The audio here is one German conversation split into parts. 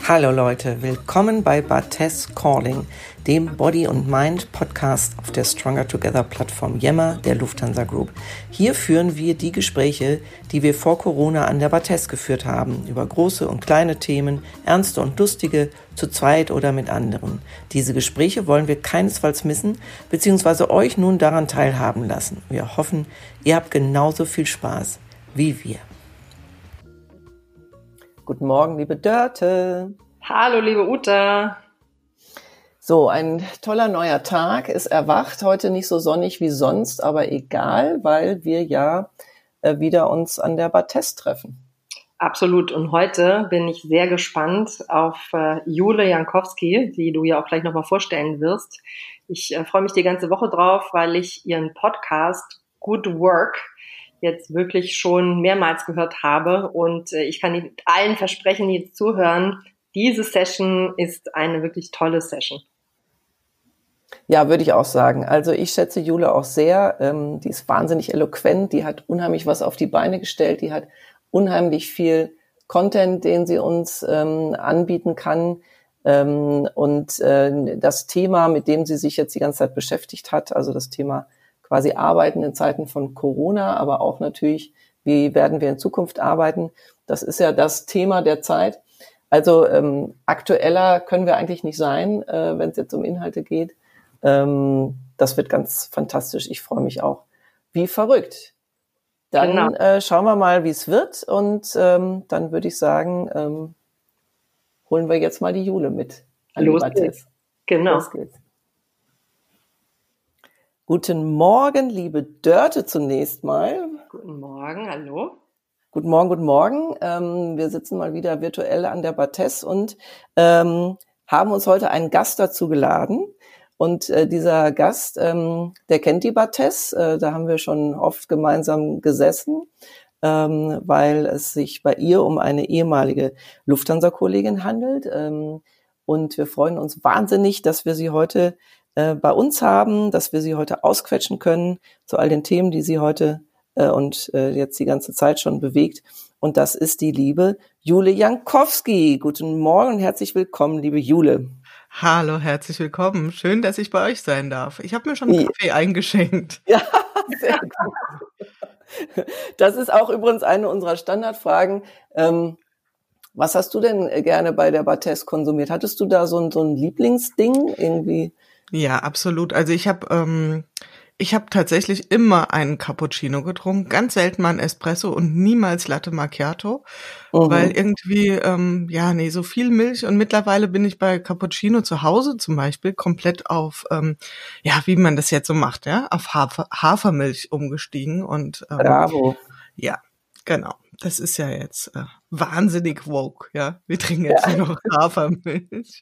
Hallo Leute, willkommen bei Barthes Calling, dem Body and Mind Podcast auf der Stronger Together Plattform Yammer der Lufthansa Group. Hier führen wir die Gespräche, die wir vor Corona an der Barthes geführt haben, über große und kleine Themen, ernste und lustige, zu zweit oder mit anderen. Diese Gespräche wollen wir keinesfalls missen, beziehungsweise euch nun daran teilhaben lassen. Wir hoffen, ihr habt genauso viel Spaß wie wir. Guten Morgen, liebe Dörte. Hallo, liebe Uta. So, ein toller neuer Tag ist erwacht. Heute nicht so sonnig wie sonst, aber egal, weil wir ja wieder uns an der Barthes treffen. Absolut. Und heute bin ich sehr gespannt auf Jule Jankowski, die du ja auch gleich nochmal vorstellen wirst. Ich freue mich die ganze Woche drauf, weil ich ihren Podcast Good Work jetzt wirklich schon mehrmals gehört habe und ich kann allen versprechen, die jetzt zuhören, diese Session ist eine wirklich tolle Session. Ja, würde ich auch sagen. Also ich schätze Jule auch sehr. Die ist wahnsinnig eloquent, die hat unheimlich was auf die Beine gestellt, die hat unheimlich viel Content, den sie uns anbieten kann. Und das Thema, mit dem sie sich jetzt die ganze Zeit beschäftigt hat, also das Thema quasi arbeiten in Zeiten von Corona, aber auch natürlich, wie werden wir in Zukunft arbeiten? Das ist ja das Thema der Zeit. Also aktueller können wir eigentlich nicht sein, wenn es jetzt um Inhalte geht. Das wird ganz fantastisch. Ich freue mich auch. Wie verrückt. Dann schauen wir mal, wie es wird. Und dann würde ich sagen, holen wir jetzt mal die Jule mit. Los geht's. Genau. Los geht's. Guten Morgen, liebe Dörte zunächst mal. Guten Morgen, hallo. Guten Morgen, guten Morgen. Wir sitzen mal wieder virtuell an der Barthes und haben uns heute einen Gast dazu geladen. Und dieser Gast, der kennt die Barthes. Da haben wir schon oft gemeinsam gesessen, weil es sich bei ihr um eine ehemalige Lufthansa-Kollegin handelt. Und wir freuen uns wahnsinnig, dass wir sie heute bei uns haben, dass wir sie heute ausquetschen können zu all den Themen, die sie heute und jetzt die ganze Zeit schon bewegt. Und das ist die liebe Jule Jankowski. Guten Morgen und herzlich willkommen, liebe Jule. Hallo, herzlich willkommen. Schön, dass ich bei euch sein darf. Ich habe mir schon einen Kaffee eingeschenkt. Ja, sehr gut. Das ist auch übrigens eine unserer Standardfragen. Was hast du denn gerne bei der Barthes konsumiert? Hattest du da so ein Lieblingsding irgendwie? Ja, absolut. Also ich habe tatsächlich immer einen Cappuccino getrunken, ganz selten mal einen Espresso und niemals Latte Macchiato, weil irgendwie, so viel Milch und mittlerweile bin ich bei Cappuccino zu Hause zum Beispiel komplett auf, wie man das jetzt so macht, ja, auf Hafermilch umgestiegen und Bravo. Ja, genau. Das ist ja jetzt wahnsinnig woke, ja. Wir trinken jetzt nur noch Hafermilch.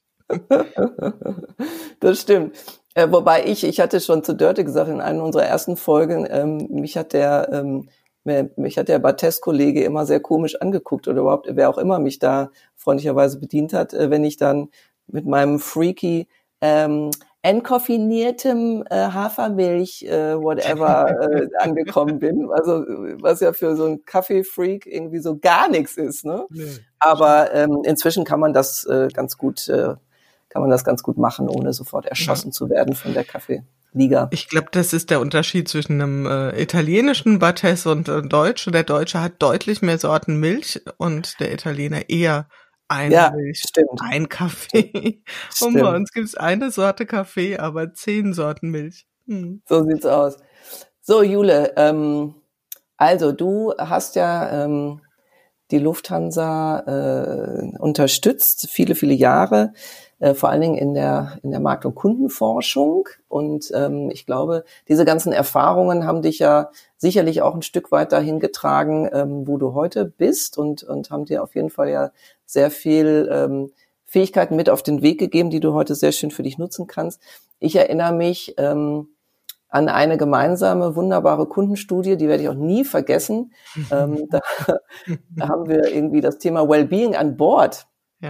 Das stimmt. Wobei ich hatte schon zu Dörte gesagt in einer unserer ersten Folgen, mich hat der Barthes-Kollege immer sehr komisch angeguckt oder überhaupt, wer auch immer mich da freundlicherweise bedient hat, wenn ich dann mit meinem freaky entkoffiniertem Hafermilch, angekommen bin. Also was ja für so einen Kaffeefreak irgendwie so gar nichts ist, ne? Nee. Aber inzwischen kann man das ganz gut machen, ohne sofort erschossen zu werden von der Kaffeeliga. Ich glaube, das ist der Unterschied zwischen einem italienischen Barthes und Deutschen. Der Deutsche hat deutlich mehr Sorten Milch und der Italiener eher eine Milch, stimmt. Ein Kaffee. Und bei uns gibt's eine Sorte Kaffee, aber 10 Sorten Milch. So sieht's aus. So, Jule, also du hast ja die Lufthansa unterstützt, viele, viele Jahre, vor allen Dingen in der Markt- und Kundenforschung. Und ich glaube, diese ganzen Erfahrungen haben dich ja sicherlich auch ein Stück weit dahin getragen, wo du heute bist und haben dir auf jeden Fall ja sehr viel Fähigkeiten mit auf den Weg gegeben, die du heute sehr schön für dich nutzen kannst. Ich erinnere mich an eine gemeinsame, wunderbare Kundenstudie, die werde ich auch nie vergessen. Da haben wir irgendwie das Thema Wellbeing an Bord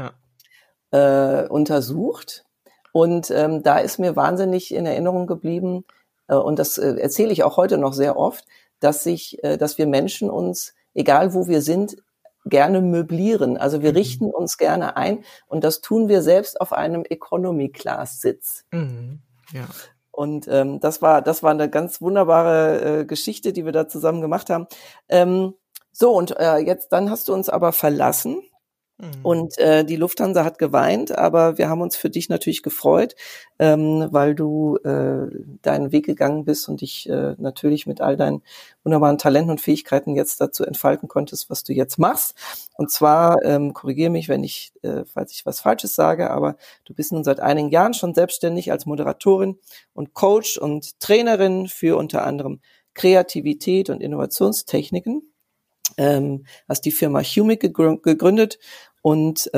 untersucht. Und da ist mir wahnsinnig in Erinnerung geblieben, und das erzähle ich auch heute noch sehr oft, dass wir Menschen uns, egal wo wir sind, gerne möblieren. Also wir richten uns gerne ein und das tun wir selbst auf einem Economy-Class-Sitz. Ja. Und das war eine ganz wunderbare Geschichte, die wir da zusammen gemacht haben. Jetzt dann hast du uns aber verlassen. Und die Lufthansa hat geweint, aber wir haben uns für dich natürlich gefreut, weil du deinen Weg gegangen bist und dich natürlich mit all deinen wunderbaren Talenten und Fähigkeiten jetzt dazu entfalten konntest, was du jetzt machst. Und zwar, korrigiere mich, falls ich was Falsches sage, aber du bist nun seit einigen Jahren schon selbstständig als Moderatorin und Coach und Trainerin für unter anderem Kreativität und Innovationstechniken. Hast die Firma Humic gegründet und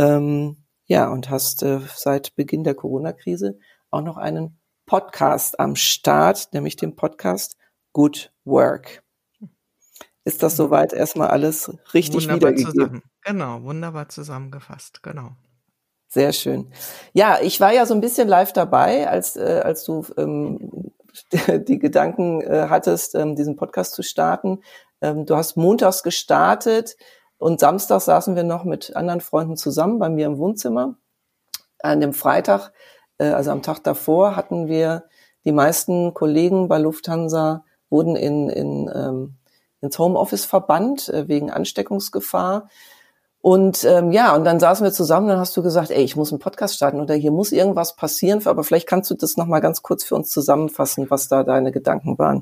hast seit Beginn der Corona-Krise auch noch einen Podcast am Start, nämlich den Podcast Good Work. Ist das soweit erstmal alles richtig wunderbar wiedergegeben? Genau, wunderbar zusammengefasst, genau. Sehr schön. Ja, ich war ja so ein bisschen live dabei, als du die Gedanken hattest, diesen Podcast zu starten. Du hast montags gestartet und samstags saßen wir noch mit anderen Freunden zusammen bei mir im Wohnzimmer. An dem Freitag, also am Tag davor, hatten wir die meisten Kollegen bei Lufthansa wurden ins Homeoffice verbannt wegen Ansteckungsgefahr. Und und dann saßen wir zusammen, dann hast du gesagt, ich muss einen Podcast starten oder hier muss irgendwas passieren, aber vielleicht kannst du das noch mal ganz kurz für uns zusammenfassen, was da deine Gedanken waren.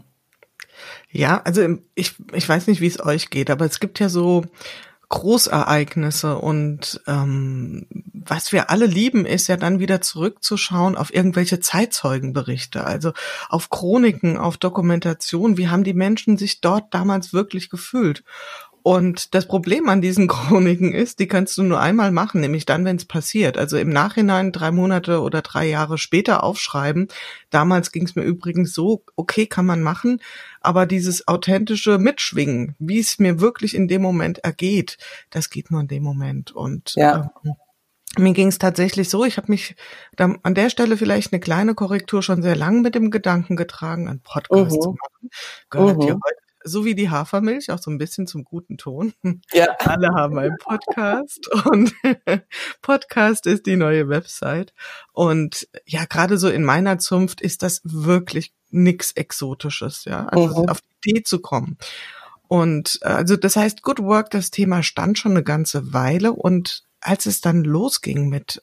Ja, also ich weiß nicht, wie es euch geht, aber es gibt ja so Großereignisse und was wir alle lieben, ist ja dann wieder zurückzuschauen auf irgendwelche Zeitzeugenberichte, also auf Chroniken, auf Dokumentation. Wie haben die Menschen sich dort damals wirklich gefühlt? Und das Problem an diesen Chroniken ist, die kannst du nur einmal machen, nämlich dann, wenn es passiert. Also im Nachhinein 3 Monate oder 3 Jahre später aufschreiben. Damals ging es mir übrigens so, okay, kann man machen, aber dieses authentische Mitschwingen, wie es mir wirklich in dem Moment ergeht, das geht nur in dem Moment. Und mir ging es tatsächlich so, ich habe mich da an der Stelle vielleicht eine kleine Korrektur schon sehr lang mit dem Gedanken getragen, einen Podcast zu machen. Gehört ja heute, so wie die Hafermilch, auch so ein bisschen zum guten Ton. Ja. Alle haben einen Podcast und Podcast ist die neue Website. Und ja, gerade so in meiner Zunft ist das wirklich nix Exotisches, ja, also auf die Idee zu kommen. Und also das heißt, Good Work, das Thema stand schon eine ganze Weile und als es dann losging mit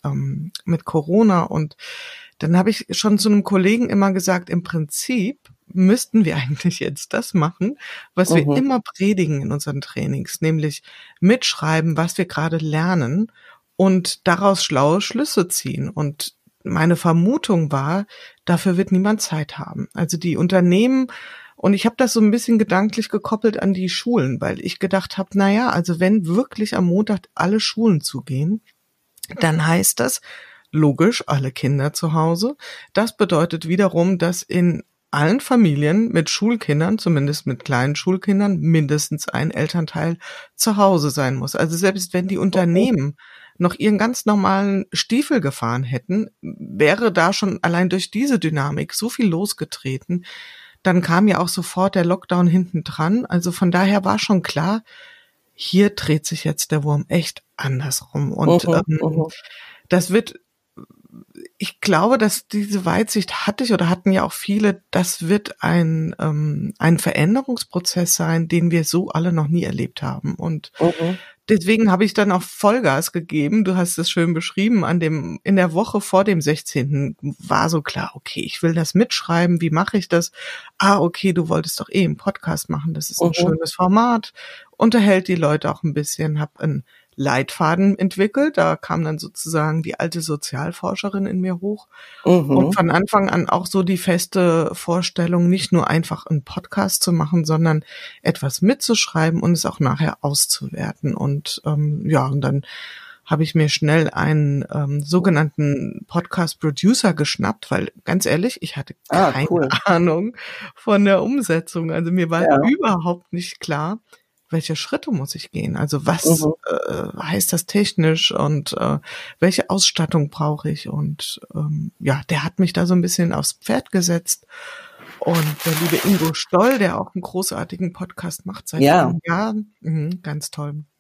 Corona und dann habe ich schon zu einem Kollegen immer gesagt, im Prinzip müssten wir eigentlich jetzt das machen, was wir immer predigen in unseren Trainings, nämlich mitschreiben, was wir gerade lernen und daraus schlaue Schlüsse ziehen. Und meine Vermutung war, dafür wird niemand Zeit haben. Also die Unternehmen, und ich habe das so ein bisschen gedanklich gekoppelt an die Schulen, weil ich gedacht habe, also wenn wirklich am Montag alle Schulen zugehen, dann heißt das, logisch, alle Kinder zu Hause. Das bedeutet wiederum, dass in allen Familien mit Schulkindern, zumindest mit kleinen Schulkindern, mindestens ein Elternteil zu Hause sein muss. Also selbst wenn die Unternehmen noch ihren ganz normalen Stiefel gefahren hätten, wäre da schon allein durch diese Dynamik so viel losgetreten. Dann kam ja auch sofort der Lockdown hinten dran. Also von daher war schon klar, hier dreht sich jetzt der Wurm echt andersrum. Und das wird, ich glaube, dass diese Weitsicht hatten ja auch viele, das wird ein Veränderungsprozess sein, den wir so alle noch nie erlebt haben. Und deswegen habe ich dann auch Vollgas gegeben. Du hast es schön beschrieben. In der Woche vor dem 16. war so klar, okay, ich will das mitschreiben. Wie mache ich das? Okay, du wolltest doch einen Podcast machen. Das ist ein schönes Format. Unterhält die Leute auch ein bisschen. Hab einen Leitfaden entwickelt. Da kam dann sozusagen die alte Sozialforscherin in mir hoch. Und von Anfang an auch so die feste Vorstellung, nicht nur einfach einen Podcast zu machen, sondern etwas mitzuschreiben und es auch nachher auszuwerten. Und und dann habe ich mir schnell einen sogenannten Podcast-Producer geschnappt, weil ganz ehrlich, ich hatte keine Ahnung von der Umsetzung. Also mir war überhaupt nicht klar, welche Schritte muss ich gehen? Also was heißt das technisch und welche Ausstattung brauche ich? Und der hat mich da so ein bisschen aufs Pferd gesetzt. Und der liebe Ingo Stoll, der auch einen großartigen Podcast macht seit vielen Jahren, ganz toll.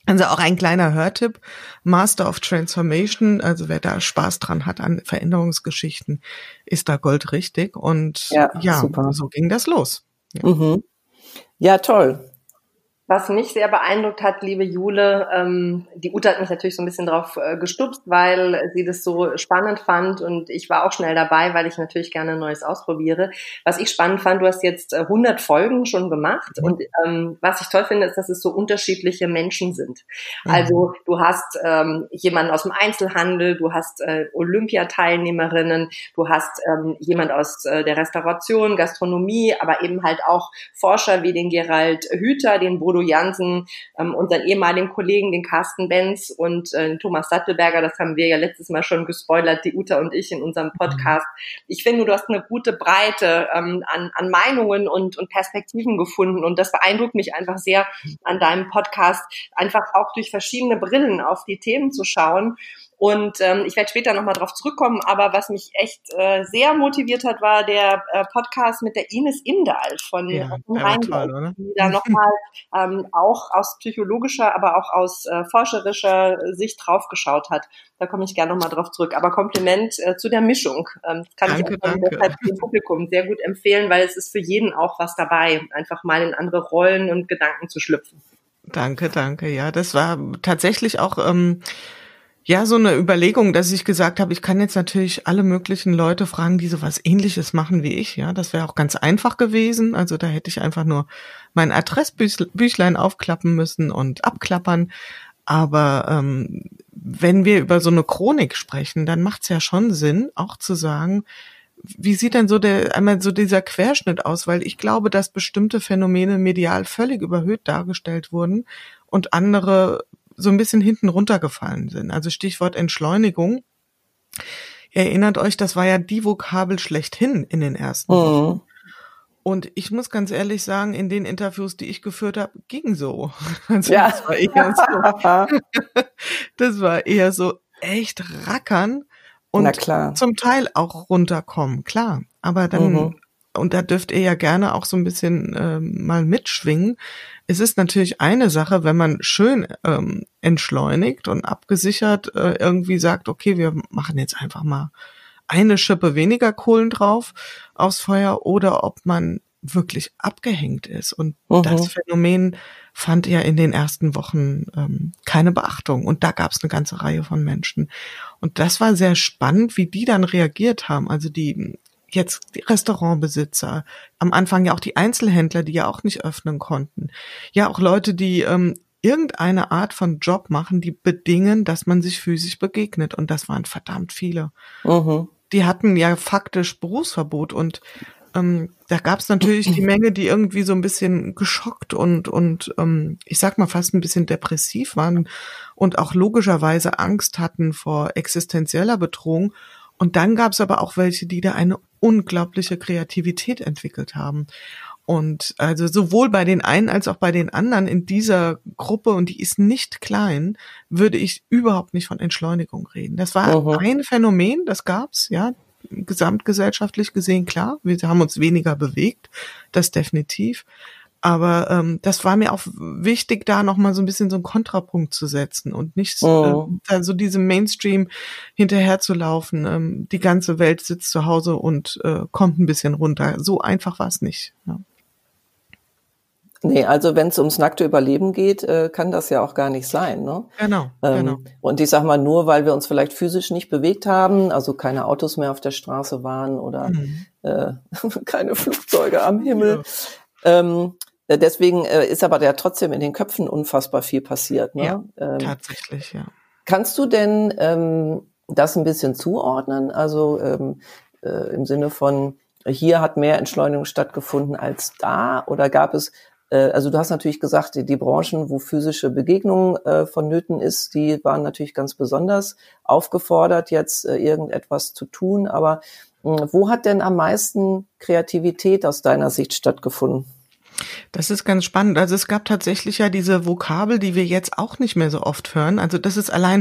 Also auch ein kleiner Hörtipp, Master of Transformation, also wer da Spaß dran hat an Veränderungsgeschichten, ist da goldrichtig. Und ja, super. so ging das los. Ja. Mhm. Ja, toll. Was mich sehr beeindruckt hat, liebe Jule, die Ute hat mich natürlich so ein bisschen drauf gestupst, weil sie das so spannend fand und ich war auch schnell dabei, weil ich natürlich gerne Neues ausprobiere. Was ich spannend fand, du hast jetzt 100 Folgen schon gemacht und was ich toll finde, ist, dass es so unterschiedliche Menschen sind. Also du hast jemanden aus dem Einzelhandel, du hast Olympiateilnehmerinnen, du hast jemand aus der Restauration, Gastronomie, aber eben halt auch Forscher wie den Gerald Hüther, den Bodo Jansen, unseren ehemaligen Kollegen, den Carsten Benz und Thomas Sattelberger, das haben wir ja letztes Mal schon gespoilert, die Uta und ich in unserem Podcast. Ich finde, du hast eine gute Breite an Meinungen und Perspektiven gefunden und das beeindruckt mich einfach sehr an deinem Podcast, einfach auch durch verschiedene Brillen auf die Themen zu schauen. Und ich werde später nochmal drauf zurückkommen, aber was mich echt sehr motiviert hat, war der Podcast mit der Ines Imdahl von Rheinland, die da nochmal auch aus psychologischer, aber auch aus forscherischer Sicht draufgeschaut hat. Da komme ich gerne nochmal drauf zurück. Aber Kompliment zu der Mischung. Kann ich deshalb dem Publikum sehr gut empfehlen, weil es ist für jeden auch was dabei, einfach mal in andere Rollen und Gedanken zu schlüpfen. Danke. Ja, das war tatsächlich auch ja, so eine Überlegung, dass ich gesagt habe, ich kann jetzt natürlich alle möglichen Leute fragen, die so was Ähnliches machen wie ich. Ja, das wäre auch ganz einfach gewesen. Also da hätte ich einfach nur mein Adressbüchlein aufklappen müssen und abklappern. Aber wenn wir über so eine Chronik sprechen, dann macht es ja schon Sinn, auch zu sagen, wie sieht denn so einmal so dieser Querschnitt aus? Weil ich glaube, dass bestimmte Phänomene medial völlig überhöht dargestellt wurden und andere so ein bisschen hinten runtergefallen sind. Also Stichwort Entschleunigung. Ihr erinnert euch, das war ja die Vokabel schlechthin in den ersten Wochen. Und ich muss ganz ehrlich sagen, in den Interviews, die ich geführt habe, ging so. Also ja. Das war eher so echt rackern und zum Teil auch runterkommen, klar. Aber dann, und da dürft ihr ja gerne auch so ein bisschen mal mitschwingen. Es ist natürlich eine Sache, wenn man schön entschleunigt und abgesichert irgendwie sagt, okay, wir machen jetzt einfach mal eine Schippe weniger Kohlen drauf aufs Feuer, oder ob man wirklich abgehängt ist. Und das Phänomen fand ja in den ersten Wochen keine Beachtung. Und da gab es eine ganze Reihe von Menschen. Und das war sehr spannend, wie die dann reagiert haben. Also die Restaurantbesitzer, am Anfang ja auch die Einzelhändler, die ja auch nicht öffnen konnten. Ja, auch Leute, die irgendeine Art von Job machen, die bedingen, dass man sich physisch begegnet. Und das waren verdammt viele. Die hatten ja faktisch Berufsverbot und da gab es natürlich die Menge, die irgendwie so ein bisschen geschockt und ich sag mal fast ein bisschen depressiv waren und auch logischerweise Angst hatten vor existenzieller Bedrohung. Und dann gab es aber auch welche, die da eine unglaubliche Kreativität entwickelt haben. Und also sowohl bei den einen als auch bei den anderen in dieser Gruppe, und die ist nicht klein, würde ich überhaupt nicht von Entschleunigung reden. Das war ein Phänomen, das gab's, ja, gesamtgesellschaftlich gesehen, klar. Wir haben uns weniger bewegt, das definitiv. Aber das war mir auch wichtig, da nochmal so ein bisschen so einen Kontrapunkt zu setzen und nicht so diesem Mainstream hinterher zu laufen. Die ganze Welt sitzt zu Hause und kommt ein bisschen runter. So einfach war es nicht. Ja. Nee, also wenn es ums nackte Überleben geht, kann das ja auch gar nicht sein, ne? Genau. Und ich sag mal, nur weil wir uns vielleicht physisch nicht bewegt haben, also keine Autos mehr auf der Straße waren oder keine Flugzeuge am Himmel, deswegen ist aber ja trotzdem in den Köpfen unfassbar viel passiert, ne? Ja, tatsächlich, ja. Kannst du denn das ein bisschen zuordnen? Also im Sinne von, hier hat mehr Entschleunigung stattgefunden als da, oder gab es, also du hast natürlich gesagt, die Branchen, wo physische Begegnung vonnöten ist, die waren natürlich ganz besonders aufgefordert, jetzt irgendetwas zu tun, aber wo hat denn am meisten Kreativität aus deiner Sicht stattgefunden? Das ist ganz spannend. Also es gab tatsächlich ja diese Vokabel, die wir jetzt auch nicht mehr so oft hören. Also das ist allein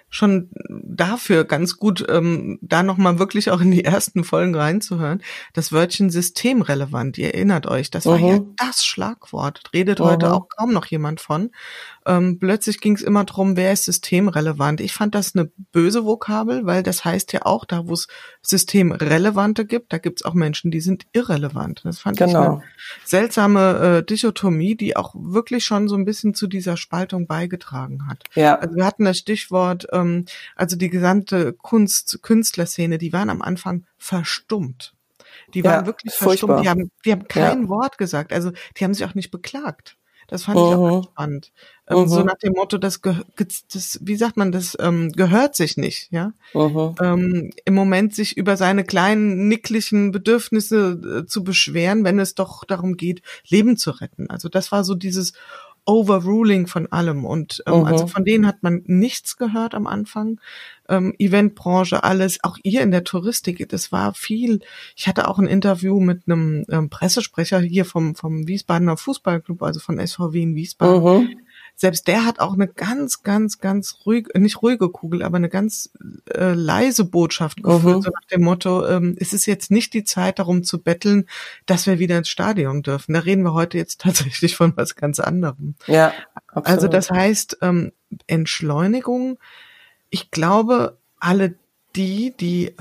schon dafür ganz gut, da nochmal wirklich auch in die ersten Folgen reinzuhören. Das Wörtchen systemrelevant, ihr erinnert euch, das war ja das Schlagwort. Redet heute auch kaum noch jemand von. Plötzlich ging es immer drum, wer ist systemrelevant. Ich fand das eine böse Vokabel, weil das heißt ja auch, da wo es Systemrelevante gibt, da gibt es auch Menschen, die sind irrelevant. Das fand ich eine seltsame Dichotomie, die auch wirklich schon so ein bisschen zu dieser Spaltung beigetragen hat. Ja. Also wir hatten das Stichwort, also die gesamte Künstlerszene, die waren am Anfang verstummt. Die waren wirklich verstummt. Die haben kein Wort gesagt. Also die haben sich auch nicht beklagt. Das fand ich auch ganz spannend. So nach dem Motto, wie sagt man das, gehört sich nicht, ja. Im Moment sich über seine kleinen, nicklichen Bedürfnisse zu beschweren, wenn es doch darum geht, Leben zu retten. Also das war so dieses Overruling von allem. Und also von denen hat man nichts gehört am Anfang. Eventbranche, alles, auch ihr in der Touristik, das war viel. Ich hatte auch ein Interview mit einem Pressesprecher hier vom Wiesbadener Fußballclub, also von SVW in Wiesbaden. Selbst der hat auch eine ganz, ganz, ganz nicht ruhige Kugel, aber eine ganz leise Botschaft geführt, so nach dem Motto, es ist jetzt nicht die Zeit, darum zu betteln, dass wir wieder ins Stadion dürfen. Da reden wir heute jetzt tatsächlich von was ganz anderem. Ja, absolut. Also das heißt, Entschleunigung, ich glaube, alle die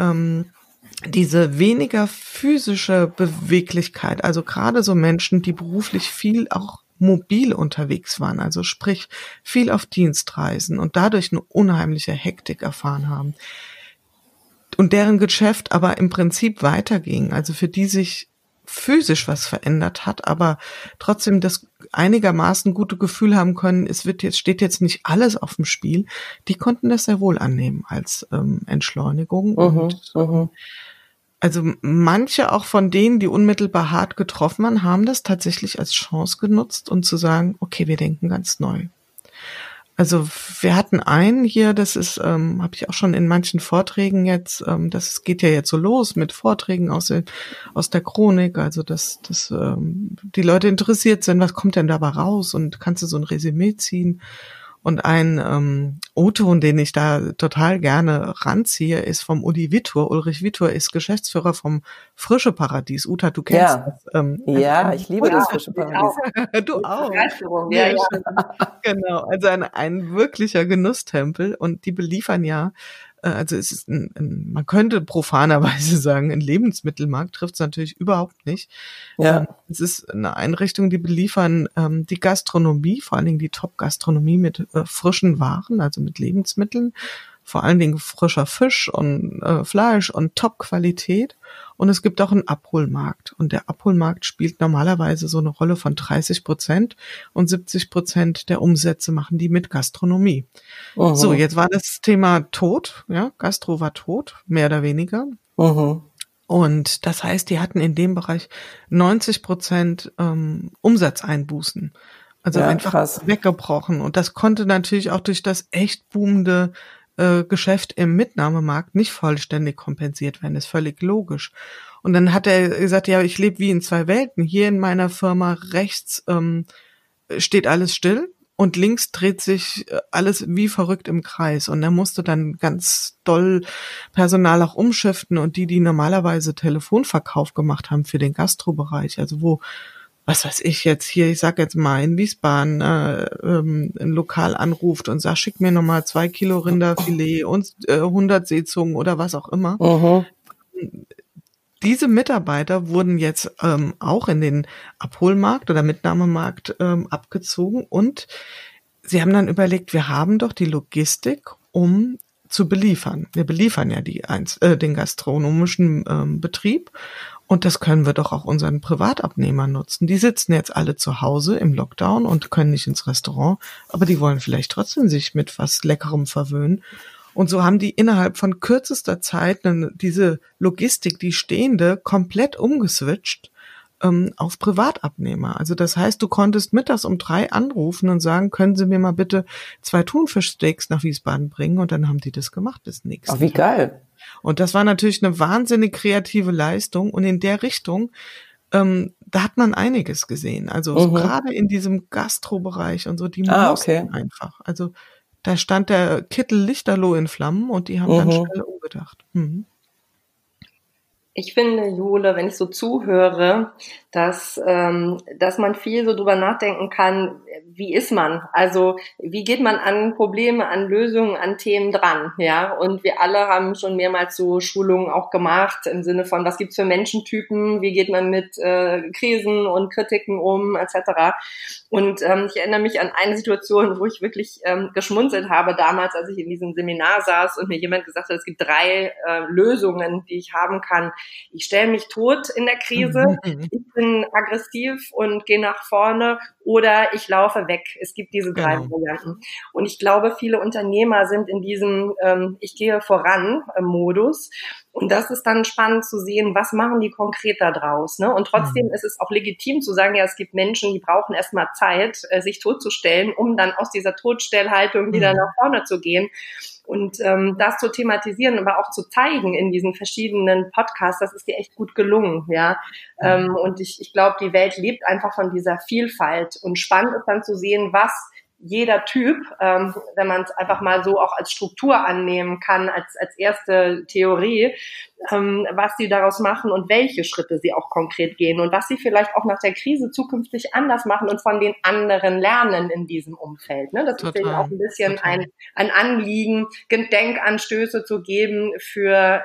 diese weniger physische Beweglichkeit, also gerade so Menschen, die beruflich viel auch mobil unterwegs waren, also sprich viel auf Dienstreisen und dadurch eine unheimliche Hektik erfahren haben und deren Geschäft aber im Prinzip weiterging, also für die sich physisch was verändert hat, aber trotzdem das einigermaßen gute Gefühl haben können, steht jetzt nicht alles auf dem Spiel, die konnten das sehr wohl annehmen als Entschleunigung. Also manche auch von denen, die unmittelbar hart getroffen waren, haben das tatsächlich als Chance genutzt und zu sagen, okay, wir denken ganz neu. Also wir hatten einen hier, das ist, habe ich auch schon in manchen Vorträgen jetzt, das geht ja jetzt so los mit Vorträgen aus der Chronik, also dass die Leute interessiert sind, was kommt denn dabei raus und kannst du so ein Resümee ziehen? Und ein O-Ton, den ich da total gerne ranziehe, ist vom Ulrich Wittur ist Geschäftsführer vom Frische Paradies. Uta, du kennst das. Ja, ich liebe das Frische Paradies. Du auch. Ja. Genau, also ein wirklicher Genusstempel. Und die beliefern ja, also es ist man könnte profanerweise sagen, ein Lebensmittelmarkt, trifft es natürlich überhaupt nicht. Ja. Es ist eine Einrichtung, die beliefern die Gastronomie, vor allen Dingen die Top-Gastronomie mit frischen Waren, also mit Lebensmitteln, vor allen Dingen frischer Fisch und Fleisch und Top-Qualität. Und es gibt auch einen Abholmarkt. Und der Abholmarkt spielt normalerweise so eine Rolle von 30% und 70% der Umsätze machen die mit Gastronomie. So, jetzt war das Thema tot, ja, Gastro war tot, mehr oder weniger. Und das heißt, die hatten in dem Bereich 90% Umsatzeinbußen. Also einfach weggebrochen. Und das konnte natürlich auch durch das echt boomende Geschäft im Mitnahmemarkt nicht vollständig kompensiert werden, ist völlig logisch. Und dann hat er gesagt, ja, ich lebe wie in zwei Welten. Hier in meiner Firma rechts steht alles still und links dreht sich alles wie verrückt im Kreis. Und er musste dann ganz doll Personal auch umschiften und die normalerweise Telefonverkauf gemacht haben für den Gastrobereich, also wo, was weiß ich jetzt hier, ich sag jetzt mal in Wiesbaden, ein Lokal anruft und sagt, schick mir nochmal 2 Kilo Rinderfilet und 100 Seezungen oder was auch immer. Diese Mitarbeiter wurden jetzt auch in den Abholmarkt oder Mitnahmemarkt abgezogen und sie haben dann überlegt, wir haben doch die Logistik, um zu beliefern. Wir beliefern ja den gastronomischen Betrieb. Und das können wir doch auch unseren Privatabnehmern nutzen. Die sitzen jetzt alle zu Hause im Lockdown und können nicht ins Restaurant, aber die wollen vielleicht trotzdem sich mit was Leckerem verwöhnen. Und so haben die innerhalb von kürzester Zeit diese Logistik, die stehende, komplett umgeswitcht auf Privatabnehmer. Also das heißt, du konntest mittags um 3 anrufen und sagen, können Sie mir mal bitte 2 Thunfischsteaks nach Wiesbaden bringen? Und dann haben die das gemacht bis nächsten Ach, wie geil. Und das war natürlich eine wahnsinnig kreative Leistung. Und in der Richtung, da hat man einiges gesehen. Also so gerade in diesem Gastrobereich und so, die mussten einfach. Also Da stand der Kittel lichterloh in Flammen und die haben dann schnell umgedacht. Mhm. Ich finde, Jule, wenn ich so zuhöre, dass man viel so drüber nachdenken kann, wie ist man? Also wie geht man an Probleme, an Lösungen, an Themen dran? Ja, und wir alle haben schon mehrmals so Schulungen auch gemacht im Sinne von, was gibt's für Menschentypen? Wie geht man mit Krisen und Kritiken um, etc. Und ich erinnere mich an eine Situation, wo ich wirklich geschmunzelt habe damals, als ich in diesem Seminar saß und mir jemand gesagt hat, es gibt 3 Lösungen, die ich haben kann. Ich stelle mich tot in der Krise, ich bin aggressiv und gehe nach vorne oder ich laufe weg. Es gibt diese 3 Varianten. Und ich glaube, viele Unternehmer sind in diesem ich gehe voran Modus. Und das ist dann spannend zu sehen, was machen die konkret da draus. Ne? Und trotzdem ist es auch legitim zu sagen, ja, es gibt Menschen, die brauchen erstmal Zeit, sich totzustellen, um dann aus dieser Totstellhaltung wieder nach vorne zu gehen. Und das zu thematisieren, aber auch zu zeigen in diesen verschiedenen Podcasts, das ist dir echt gut gelungen, ja. Und ich glaube, die Welt lebt einfach von dieser Vielfalt. Und spannend ist dann zu sehen, was jeder Typ, wenn man es einfach mal so auch als Struktur annehmen kann, als erste Theorie, was sie daraus machen und welche Schritte sie auch konkret gehen und was sie vielleicht auch nach der Krise zukünftig anders machen und von den anderen lernen in diesem Umfeld. Ne? Das ist ja auch ein bisschen ein Anliegen, Denkanstöße zu geben für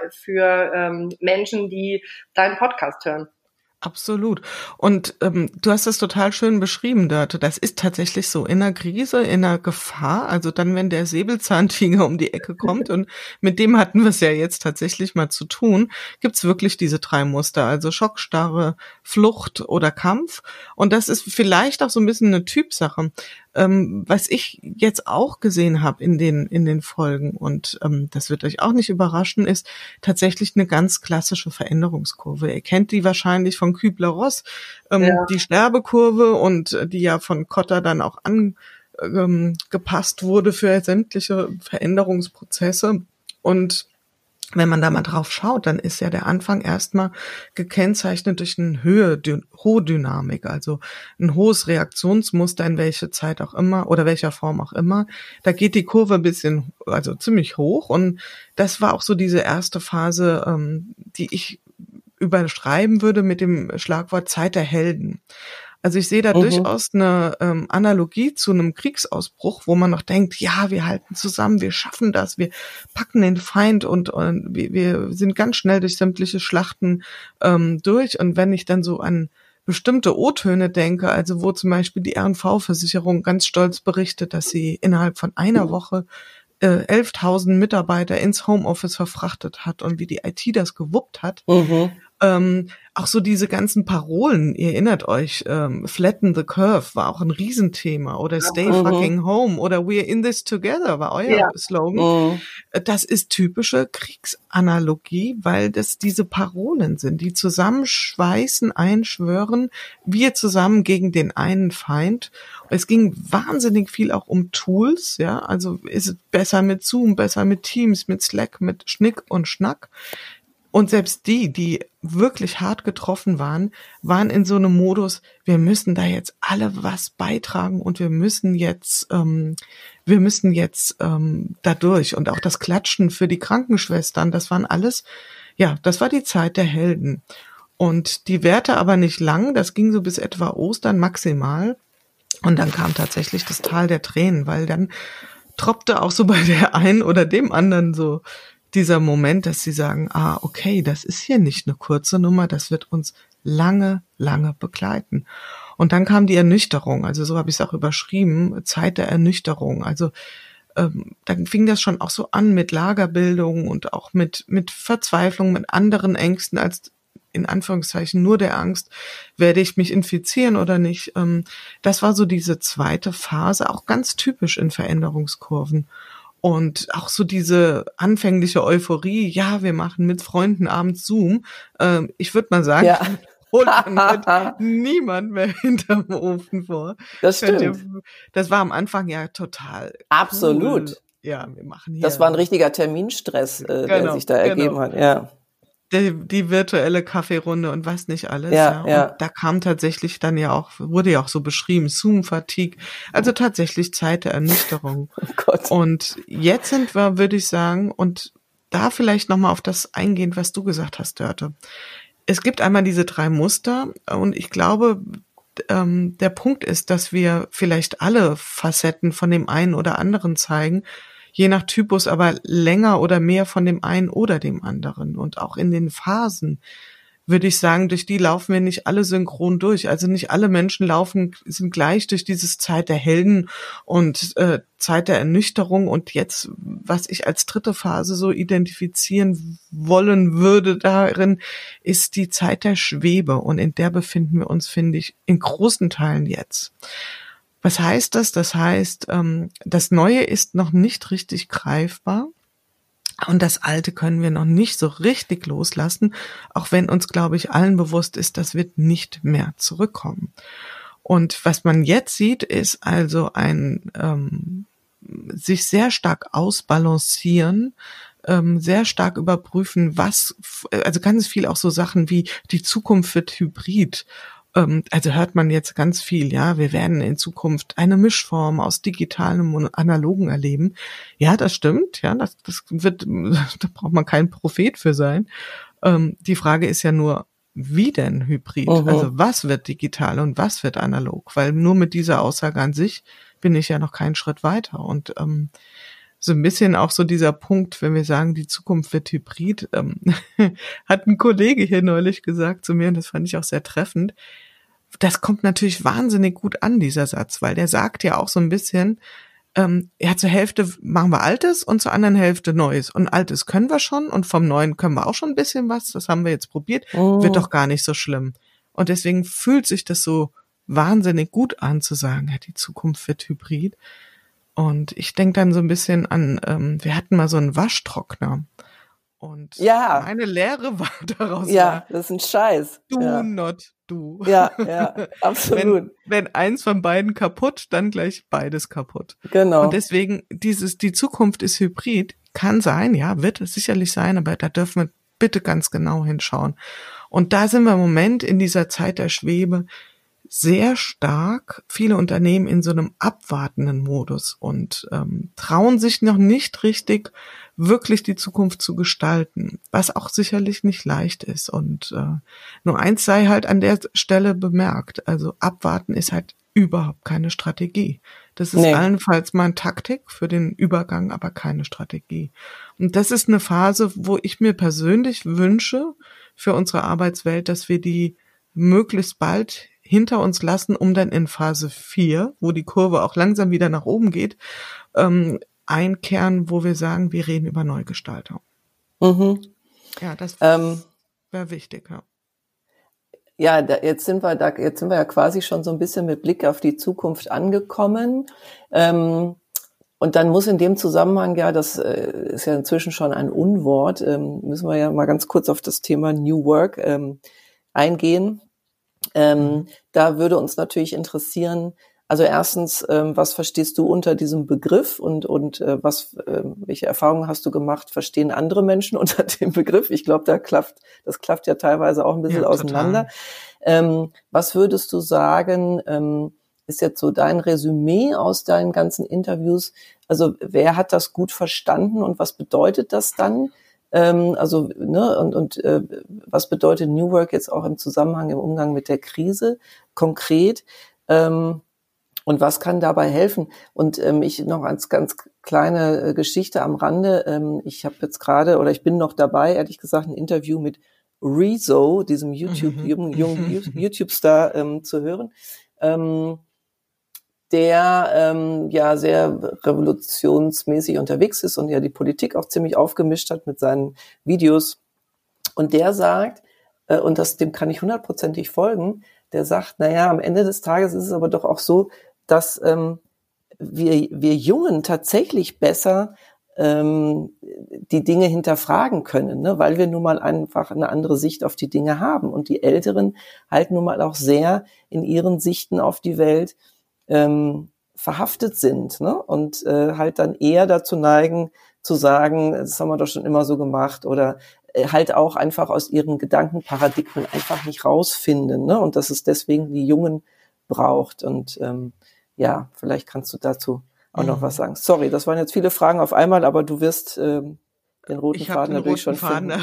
Menschen, die deinen Podcast hören. Absolut. Und du hast das total schön beschrieben, Dörte. Das ist tatsächlich so. In einer Krise, in einer Gefahr, also dann, wenn der Säbelzahntiger um die Ecke kommt, und mit dem hatten wir es ja jetzt tatsächlich mal zu tun, gibt's wirklich diese 3 Muster, also Schockstarre, Flucht oder Kampf. Und das ist vielleicht auch so ein bisschen eine Typsache. Was ich jetzt auch gesehen habe in den Folgen, und das wird euch auch nicht überraschen, ist tatsächlich eine ganz klassische Veränderungskurve. Ihr kennt die wahrscheinlich von Kübler-Ross, die Sterbekurve, und die ja von Kotter dann auch angepasst wurde für sämtliche Veränderungsprozesse. Und wenn man da mal drauf schaut, dann ist ja der Anfang erstmal gekennzeichnet durch eine hohe Dynamik, also ein hohes Reaktionsmuster in welche Zeit auch immer oder welcher Form auch immer. Da geht die Kurve ein bisschen, also ziemlich hoch, und das war auch so diese erste Phase, die ich überschreiben würde mit dem Schlagwort Zeit der Helden. Also ich sehe da durchaus eine Analogie zu einem Kriegsausbruch, wo man noch denkt, ja, wir halten zusammen, wir schaffen das, wir packen den Feind und wir sind ganz schnell durch sämtliche Schlachten durch. Und wenn ich dann so an bestimmte O-Töne denke, also wo zum Beispiel die R&V-Versicherung ganz stolz berichtet, dass sie innerhalb von einer Woche 11.000 Mitarbeiter ins Homeoffice verfrachtet hat und wie die IT das gewuppt hat. Auch so diese ganzen Parolen, ihr erinnert euch, Flatten the Curve war auch ein Riesenthema, oder Stay fucking home oder We're in this together war euer Slogan. Das ist typische Kriegsanalogie, weil das diese Parolen sind, die zusammenschweißen, einschwören, wir zusammen gegen den einen Feind. Es ging wahnsinnig viel auch um Tools, ja, also ist es besser mit Zoom, besser mit Teams, mit Slack, mit Schnick und Schnack. Und selbst die wirklich hart getroffen waren in so einem Modus, wir müssen da jetzt alle was beitragen und wir müssen jetzt da durch. Und auch das Klatschen für die Krankenschwestern, das waren alles, ja, das war die Zeit der Helden. Und die währte aber nicht lang, das ging so bis etwa Ostern maximal. Und dann kam tatsächlich das Tal der Tränen, weil dann tropfte auch so bei der einen oder dem anderen so dieser Moment, dass sie sagen, okay, das ist hier nicht eine kurze Nummer, das wird uns lange, lange begleiten. Und dann kam die Ernüchterung, also so habe ich es auch überschrieben, Zeit der Ernüchterung. Also dann fing das schon auch so an mit Lagerbildung und auch mit Verzweiflung, mit anderen Ängsten als in Anführungszeichen nur der Angst, werde ich mich infizieren oder nicht. Das war so diese zweite Phase, auch ganz typisch in Veränderungskurven. Und auch so diese anfängliche Euphorie, ja, wir machen mit Freunden abends Zoom. Ich würde mal sagen, holt man niemand mehr hinterm Ofen vor. Das stimmt. Das war am Anfang ja total absolut. Cool. Ja, wir machen hier. Das war ein richtiger Terminstress, der sich da ergeben hat, ja. die virtuelle Kaffeerunde und was nicht alles. Ja, ja. Und da kam tatsächlich dann wurde ja auch so beschrieben, Zoom-Fatigue, also tatsächlich Zeit der Ernüchterung. Oh Gott. Und jetzt sind wir, würde ich sagen, und da vielleicht nochmal auf das eingehen, was du gesagt hast, Dörte. Es gibt einmal diese 3 Muster und ich glaube, der Punkt ist, dass wir vielleicht alle Facetten von dem einen oder anderen zeigen, je nach Typus aber länger oder mehr von dem einen oder dem anderen. Und auch in den Phasen, würde ich sagen, durch die laufen wir nicht alle synchron durch. Also nicht alle Menschen sind gleich durch dieses Zeit der Helden und Zeit der Ernüchterung. Und jetzt, was ich als 3. Phase so identifizieren wollen würde darin, ist die Zeit der Schwebe. Und in der befinden wir uns, finde ich, in großen Teilen jetzt. Was heißt das? Das heißt, das Neue ist noch nicht richtig greifbar. Und das Alte können wir noch nicht so richtig loslassen, auch wenn uns, glaube ich, allen bewusst ist, das wird nicht mehr zurückkommen. Und was man jetzt sieht, ist also ein sich sehr stark ausbalancieren, sehr stark überprüfen, also ganz viel auch so Sachen wie die Zukunft wird hybrid. Also hört man jetzt ganz viel, ja, wir werden in Zukunft eine Mischform aus digitalem und analogen erleben. Ja, das stimmt, ja, das wird, da braucht man kein Prophet für sein. Die Frage ist ja nur, wie denn hybrid? Also was wird digital und was wird analog? Weil nur mit dieser Aussage an sich bin ich ja noch keinen Schritt weiter. Und so ein bisschen auch so dieser Punkt, wenn wir sagen, die Zukunft wird hybrid, hat ein Kollege hier neulich gesagt zu mir, und das fand ich auch sehr treffend. Das kommt natürlich wahnsinnig gut an, dieser Satz, weil der sagt ja auch so ein bisschen, ja, zur Hälfte machen wir Altes und zur anderen Hälfte Neues. Und Altes können wir schon und vom Neuen können wir auch schon ein bisschen was, das haben wir jetzt probiert, wird doch gar nicht so schlimm. Und deswegen fühlt sich das so wahnsinnig gut an, zu sagen, ja, die Zukunft wird hybrid. Und ich denke dann so ein bisschen an, wir hatten mal so einen Waschtrockner. Und meine Lehre war daraus, das ist ein Scheiß. Do not do. Ja, absolut. Wenn eins von beiden kaputt, dann gleich beides kaputt. Genau. Und deswegen, die Zukunft ist hybrid, kann sein, ja, wird es sicherlich sein, aber da dürfen wir bitte ganz genau hinschauen. Und da sind wir im Moment in dieser Zeit der Schwebe sehr stark, viele Unternehmen in so einem abwartenden Modus und trauen sich noch nicht richtig, wirklich die Zukunft zu gestalten, was auch sicherlich nicht leicht ist. Und nur eins sei halt an der Stelle bemerkt, also abwarten ist halt überhaupt keine Strategie. Das ist allenfalls mal eine Taktik für den Übergang, aber keine Strategie. Und das ist eine Phase, wo ich mir persönlich wünsche für unsere Arbeitswelt, dass wir die möglichst bald hinter uns lassen, um dann in Phase 4, wo die Kurve auch langsam wieder nach oben geht, einkehren, wo wir sagen, wir reden über Neugestaltung. Ja, das wäre wichtig, ja. Ja, jetzt sind wir ja quasi schon so ein bisschen mit Blick auf die Zukunft angekommen. Und dann muss in dem Zusammenhang, ja, das ist ja inzwischen schon ein Unwort, müssen wir ja mal ganz kurz auf das Thema New Work eingehen. Da würde uns natürlich interessieren, also erstens, was verstehst du unter diesem Begriff und welche Erfahrungen hast du gemacht, verstehen andere Menschen unter dem Begriff? Ich glaube, das klafft ja teilweise auch ein bisschen auseinander. Was würdest du sagen, ist jetzt so dein Resümee aus deinen ganzen Interviews? Also wer hat das gut verstanden und was bedeutet das dann? Was bedeutet New Work jetzt auch im Zusammenhang, im Umgang mit der Krise konkret? Und was kann dabei helfen? Und ich noch als ganz kleine Geschichte am Rande. Ich habe jetzt gerade, oder ich bin noch dabei, ehrlich gesagt, ein Interview mit Rezo, diesem jungen YouTube-Star, zu hören, der ja sehr revolutionsmäßig unterwegs ist und ja die Politik auch ziemlich aufgemischt hat mit seinen Videos. Und der sagt, und dem kann ich 100%ig folgen, der sagt, naja, am Ende des Tages ist es aber doch auch so, dass wir Jungen tatsächlich besser die Dinge hinterfragen können, ne? Weil wir nun mal einfach eine andere Sicht auf die Dinge haben. Und die Älteren halt nun mal auch sehr in ihren Sichten auf die Welt verhaftet sind, ne? Und halt dann eher dazu neigen, zu sagen, das haben wir doch schon immer so gemacht oder halt auch einfach aus ihren Gedankenparadigmen einfach nicht rausfinden, ne? Und dass es deswegen die Jungen braucht. Und ja, vielleicht kannst du dazu auch noch was sagen. Sorry, das waren jetzt viele Fragen auf einmal, aber du wirst den roten Faden natürlich schon finden.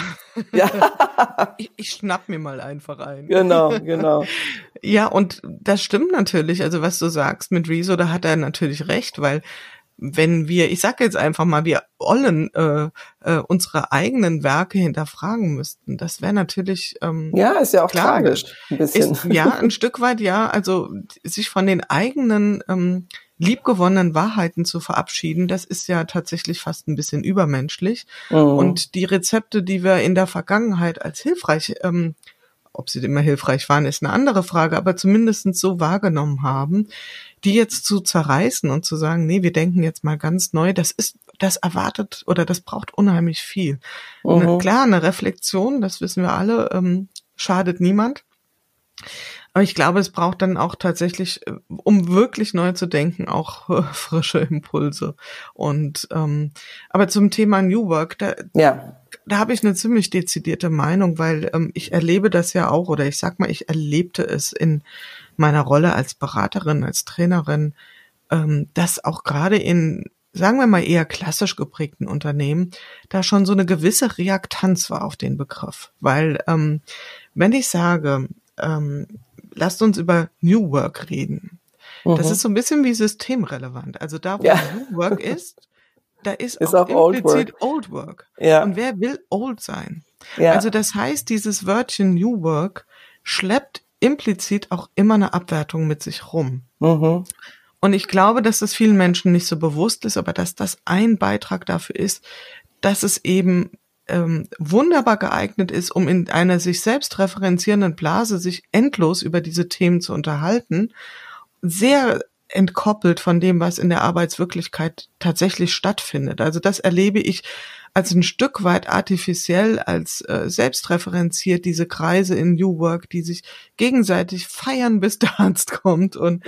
Ja. Ich schnapp mir mal einfach ein. Genau. Ja, und das stimmt natürlich. Also was du sagst mit Rezo, da hat er natürlich recht, weil wenn wir, ich sage jetzt einfach mal, wir allen unsere eigenen Werke hinterfragen müssten, das wäre natürlich ja, ist ja auch klar, tragisch, ein bisschen. Ja, ein Stück weit, ja. Also sich von den eigenen liebgewonnenen Wahrheiten zu verabschieden, das ist ja tatsächlich fast ein bisschen übermenschlich. Und die Rezepte, die wir in der Vergangenheit als hilfreich, ob sie immer hilfreich waren, ist eine andere Frage, aber zumindest so wahrgenommen haben, die jetzt zu zerreißen und zu sagen, nee, wir denken jetzt mal ganz neu, das erwartet oder das braucht unheimlich viel. Klar, eine Reflexion, das wissen wir alle, schadet niemand. Aber ich glaube, es braucht dann auch tatsächlich, um wirklich neu zu denken, auch frische Impulse. Und aber zum Thema New Work, da habe ich eine ziemlich dezidierte Meinung, weil ich erlebe das ja auch, oder ich sag mal, ich erlebte es in meiner Rolle als Beraterin, als Trainerin, dass auch gerade in, sagen wir mal, eher klassisch geprägten Unternehmen da schon so eine gewisse Reaktanz war auf den Begriff. Weil wenn ich sage, lasst uns über New Work reden. Das ist so ein bisschen wie systemrelevant. Also da, wo New Work ist, da ist auch implizit Old Work. Ja. Und wer will old sein? Ja. Also das heißt, dieses Wörtchen New Work schleppt implizit auch immer eine Abwertung mit sich rum. Und ich glaube, dass das vielen Menschen nicht so bewusst ist, aber dass das ein Beitrag dafür ist, dass es eben wunderbar geeignet ist, um in einer sich selbst referenzierenden Blase sich endlos über diese Themen zu unterhalten, sehr entkoppelt von dem, was in der Arbeitswirklichkeit tatsächlich stattfindet. Also das erlebe ich als ein Stück weit artifiziell, als selbstreferenziert, diese Kreise in New Work, die sich gegenseitig feiern, bis der Arzt kommt und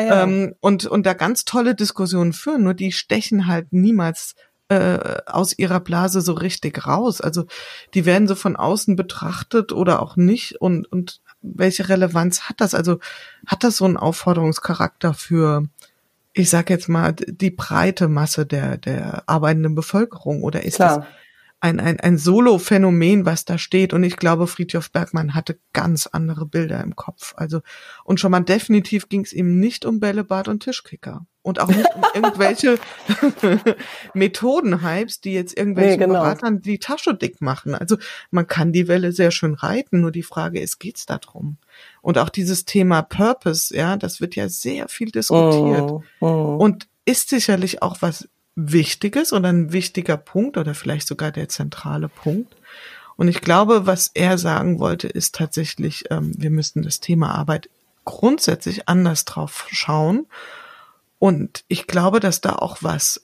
da ganz tolle Diskussionen führen, nur die stechen halt niemals aus ihrer Blase so richtig raus. Also die werden so von außen betrachtet oder auch nicht und welche Relevanz hat das? Also hat das so einen Aufforderungscharakter für, ich sag jetzt mal, die breite Masse der arbeitenden Bevölkerung oder ist das ein Solo-Phänomen, was da steht? Und ich glaube, Frithjof Bergmann hatte ganz andere Bilder im Kopf. Also, und schon mal definitiv ging es ihm nicht um Bällebad und Tischkicker. Und auch nicht um irgendwelche Methodenhypes, die jetzt irgendwelchen Beratern die Tasche dick machen. Also, man kann die Welle sehr schön reiten, nur die Frage ist, geht's da drum? Und auch dieses Thema Purpose, ja, das wird ja sehr viel diskutiert. Und ist sicherlich auch was Wichtiges oder ein wichtiger Punkt oder vielleicht sogar der zentrale Punkt. Und ich glaube, was er sagen wollte, ist tatsächlich, wir müssten das Thema Arbeit grundsätzlich anders drauf schauen. Und ich glaube, dass da auch was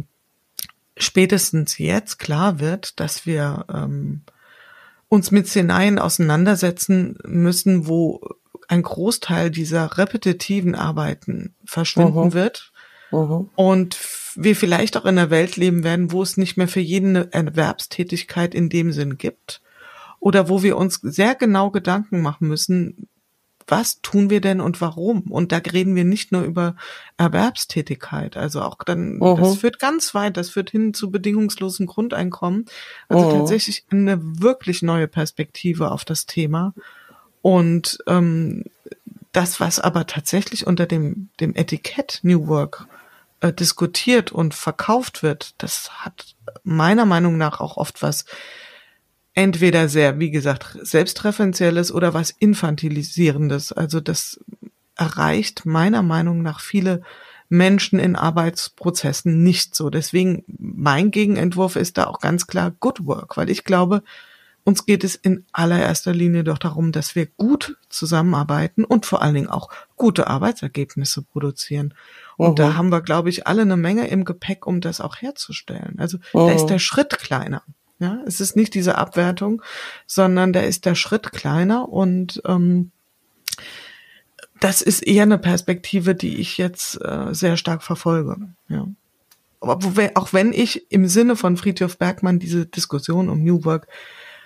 spätestens jetzt klar wird, dass wir uns mit Szenarien auseinandersetzen müssen, wo ein Großteil dieser repetitiven Arbeiten verschwinden wird. Und wir vielleicht auch in einer Welt leben werden, wo es nicht mehr für jeden eine Erwerbstätigkeit in dem Sinn gibt. Oder wo wir uns sehr genau Gedanken machen müssen, was tun wir denn und warum? Und da reden wir nicht nur über Erwerbstätigkeit, also auch dann, das führt ganz weit, das führt hin zu bedingungslosen Grundeinkommen. Also tatsächlich eine wirklich neue Perspektive auf das Thema. Und das, was aber tatsächlich unter dem Etikett New Work diskutiert und verkauft wird, das hat meiner Meinung nach auch oft was entweder sehr, wie gesagt, selbstreferenzielles oder was Infantilisierendes. Also das erreicht meiner Meinung nach viele Menschen in Arbeitsprozessen nicht so. Deswegen mein Gegenentwurf ist da auch ganz klar Good Work, weil ich glaube, uns geht es in allererster Linie doch darum, dass wir gut zusammenarbeiten und vor allen Dingen auch gute Arbeitsergebnisse produzieren. Und da haben wir, glaube ich, alle eine Menge im Gepäck, um das auch herzustellen. Also da ist der Schritt kleiner. Ja, es ist nicht diese Abwertung, sondern da ist der Schritt kleiner und das ist eher eine Perspektive, die ich jetzt sehr stark verfolge. Ja. Aber auch wenn ich im Sinne von Frithjof Bergmann diese Diskussion um New Work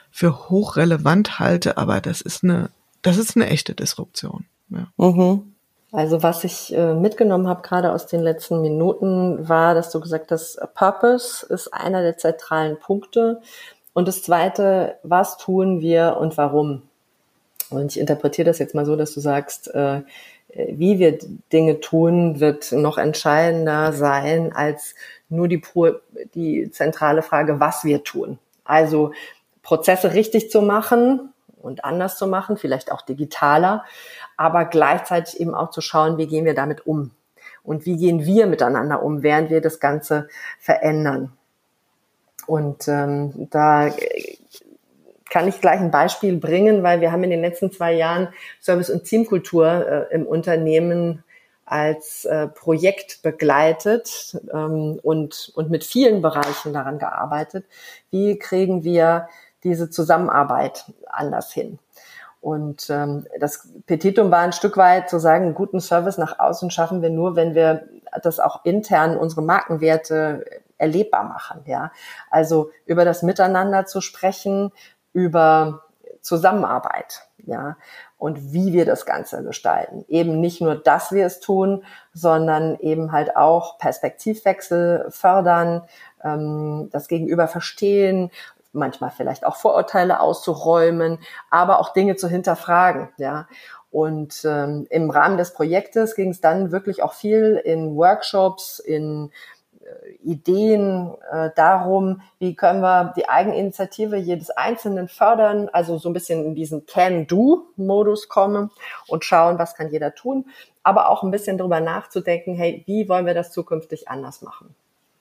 für hochrelevant halte, aber das ist eine echte Disruption. Ja. Mhm. Also was ich mitgenommen habe, gerade aus den letzten Minuten, war, dass du gesagt hast, Purpose ist einer der zentralen Punkte. Und das Zweite, was tun wir und warum? Und ich interpretiere das jetzt mal so, dass du sagst, wie wir Dinge tun, wird noch entscheidender sein als nur die zentrale Frage, was wir tun. Also Prozesse richtig zu machen und anders zu machen, vielleicht auch digitaler, aber gleichzeitig eben auch zu schauen, wie gehen wir damit um und wie gehen wir miteinander um, während wir das Ganze verändern. Und da kann ich gleich ein Beispiel bringen, weil wir haben in den letzten 2 Jahren Service- und Teamkultur im Unternehmen als Projekt begleitet und mit vielen Bereichen daran gearbeitet. Wie kriegen wir diese Zusammenarbeit anders hin? Und das Petitum war ein Stück weit zu sagen, einen guten Service nach außen schaffen wir nur, wenn wir das auch intern unsere Markenwerte erlebbar machen. Ja, also über das Miteinander zu sprechen, über Zusammenarbeit, ja, und wie wir das Ganze gestalten. Eben nicht nur, dass wir es tun, sondern eben halt auch Perspektivwechsel fördern, das Gegenüber verstehen, manchmal vielleicht auch Vorurteile auszuräumen, aber auch Dinge zu hinterfragen, ja. Und im Rahmen des Projektes ging es dann wirklich auch viel in Workshops, in Ideen darum, wie können wir die Eigeninitiative jedes Einzelnen fördern, also so ein bisschen in diesen Can-Do-Modus kommen und schauen, was kann jeder tun, aber auch ein bisschen drüber nachzudenken, hey, wie wollen wir das zukünftig anders machen?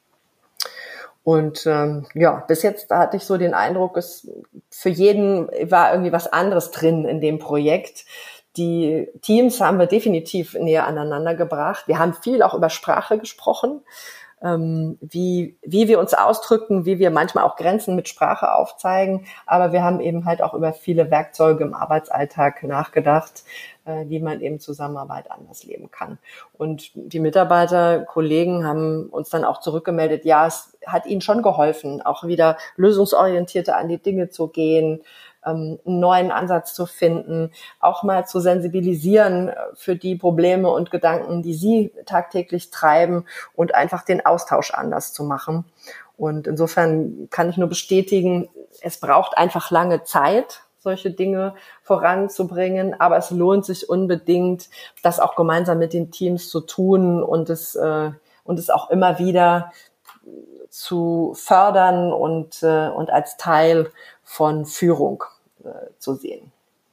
Und bis jetzt hatte ich so den Eindruck, es für jeden war irgendwie was anderes drin in dem Projekt. Die Teams haben wir definitiv näher aneinander gebracht. Wir haben viel auch über Sprache gesprochen, wie wir uns ausdrücken, wie wir manchmal auch Grenzen mit Sprache aufzeigen. Aber wir haben eben halt auch über viele Werkzeuge im Arbeitsalltag nachgedacht, wie man eben Zusammenarbeit anders leben kann. Und die Mitarbeiter, Kollegen haben uns dann auch zurückgemeldet, ja, es hat ihnen schon geholfen, auch wieder lösungsorientierter an die Dinge zu gehen, einen neuen Ansatz zu finden, auch mal zu sensibilisieren für die Probleme und Gedanken, die sie tagtäglich treiben und einfach den Austausch anders zu machen. Und insofern kann ich nur bestätigen, es braucht einfach lange Zeit, solche Dinge voranzubringen, aber es lohnt sich unbedingt, das auch gemeinsam mit den Teams zu tun und es auch immer wieder zu fördern und als Teil von Führung zu sehen.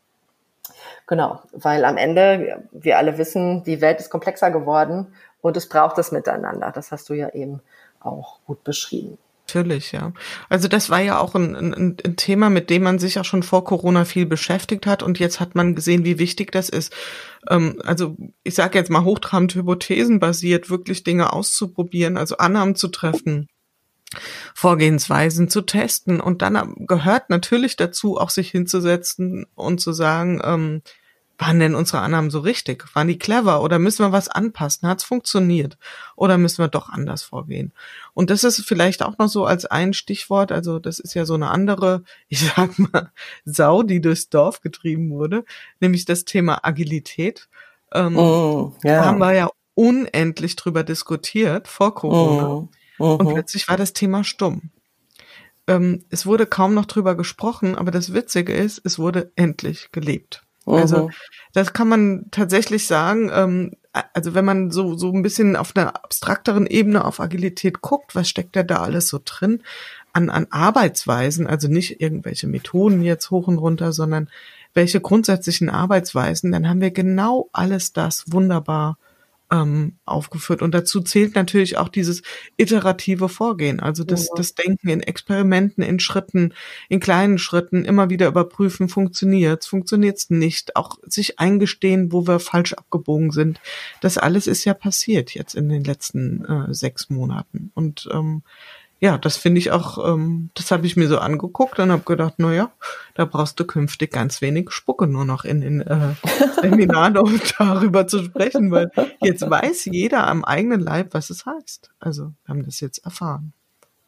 Genau, weil am Ende, wir alle wissen, die Welt ist komplexer geworden und es braucht das Miteinander. Das hast du ja eben auch gut beschrieben. Natürlich, ja. Also das war ja auch ein Thema, mit dem man sich auch schon vor Corona viel beschäftigt hat und jetzt hat man gesehen, wie wichtig das ist. Also ich sage jetzt mal hochtrabend hypothesenbasiert, wirklich Dinge auszuprobieren, also Annahmen zu treffen, Vorgehensweisen zu testen und dann gehört natürlich dazu, auch sich hinzusetzen und zu sagen, waren denn unsere Annahmen so richtig? Waren die clever oder müssen wir was anpassen? Hat's funktioniert? Oder müssen wir doch anders vorgehen? Und das ist vielleicht auch noch so als ein Stichwort, also das ist ja so eine andere, ich sag mal, Sau, die durchs Dorf getrieben wurde, nämlich das Thema Agilität. Da haben wir ja unendlich drüber diskutiert vor Corona. Und plötzlich war das Thema stumm. Es wurde kaum noch drüber gesprochen, aber das Witzige ist, es wurde endlich gelebt. Also das kann man tatsächlich sagen, also wenn man so ein bisschen auf einer abstrakteren Ebene auf Agilität guckt, was steckt da alles so drin an Arbeitsweisen, also nicht irgendwelche Methoden jetzt hoch und runter, sondern welche grundsätzlichen Arbeitsweisen, dann haben wir genau alles das wunderbar aufgeführt. Und dazu zählt natürlich auch dieses iterative Vorgehen, also das Denken in Experimenten, in Schritten, in kleinen Schritten, immer wieder überprüfen, funktioniert's nicht, auch sich eingestehen, wo wir falsch abgebogen sind. Das alles ist ja passiert jetzt in den letzten 6 Monaten. Und das finde ich auch, das habe ich mir so angeguckt und habe gedacht, da brauchst du künftig ganz wenig Spucke nur noch in Seminaren, um darüber zu sprechen, weil jetzt weiß jeder am eigenen Leib, was es heißt. Also wir haben das jetzt erfahren.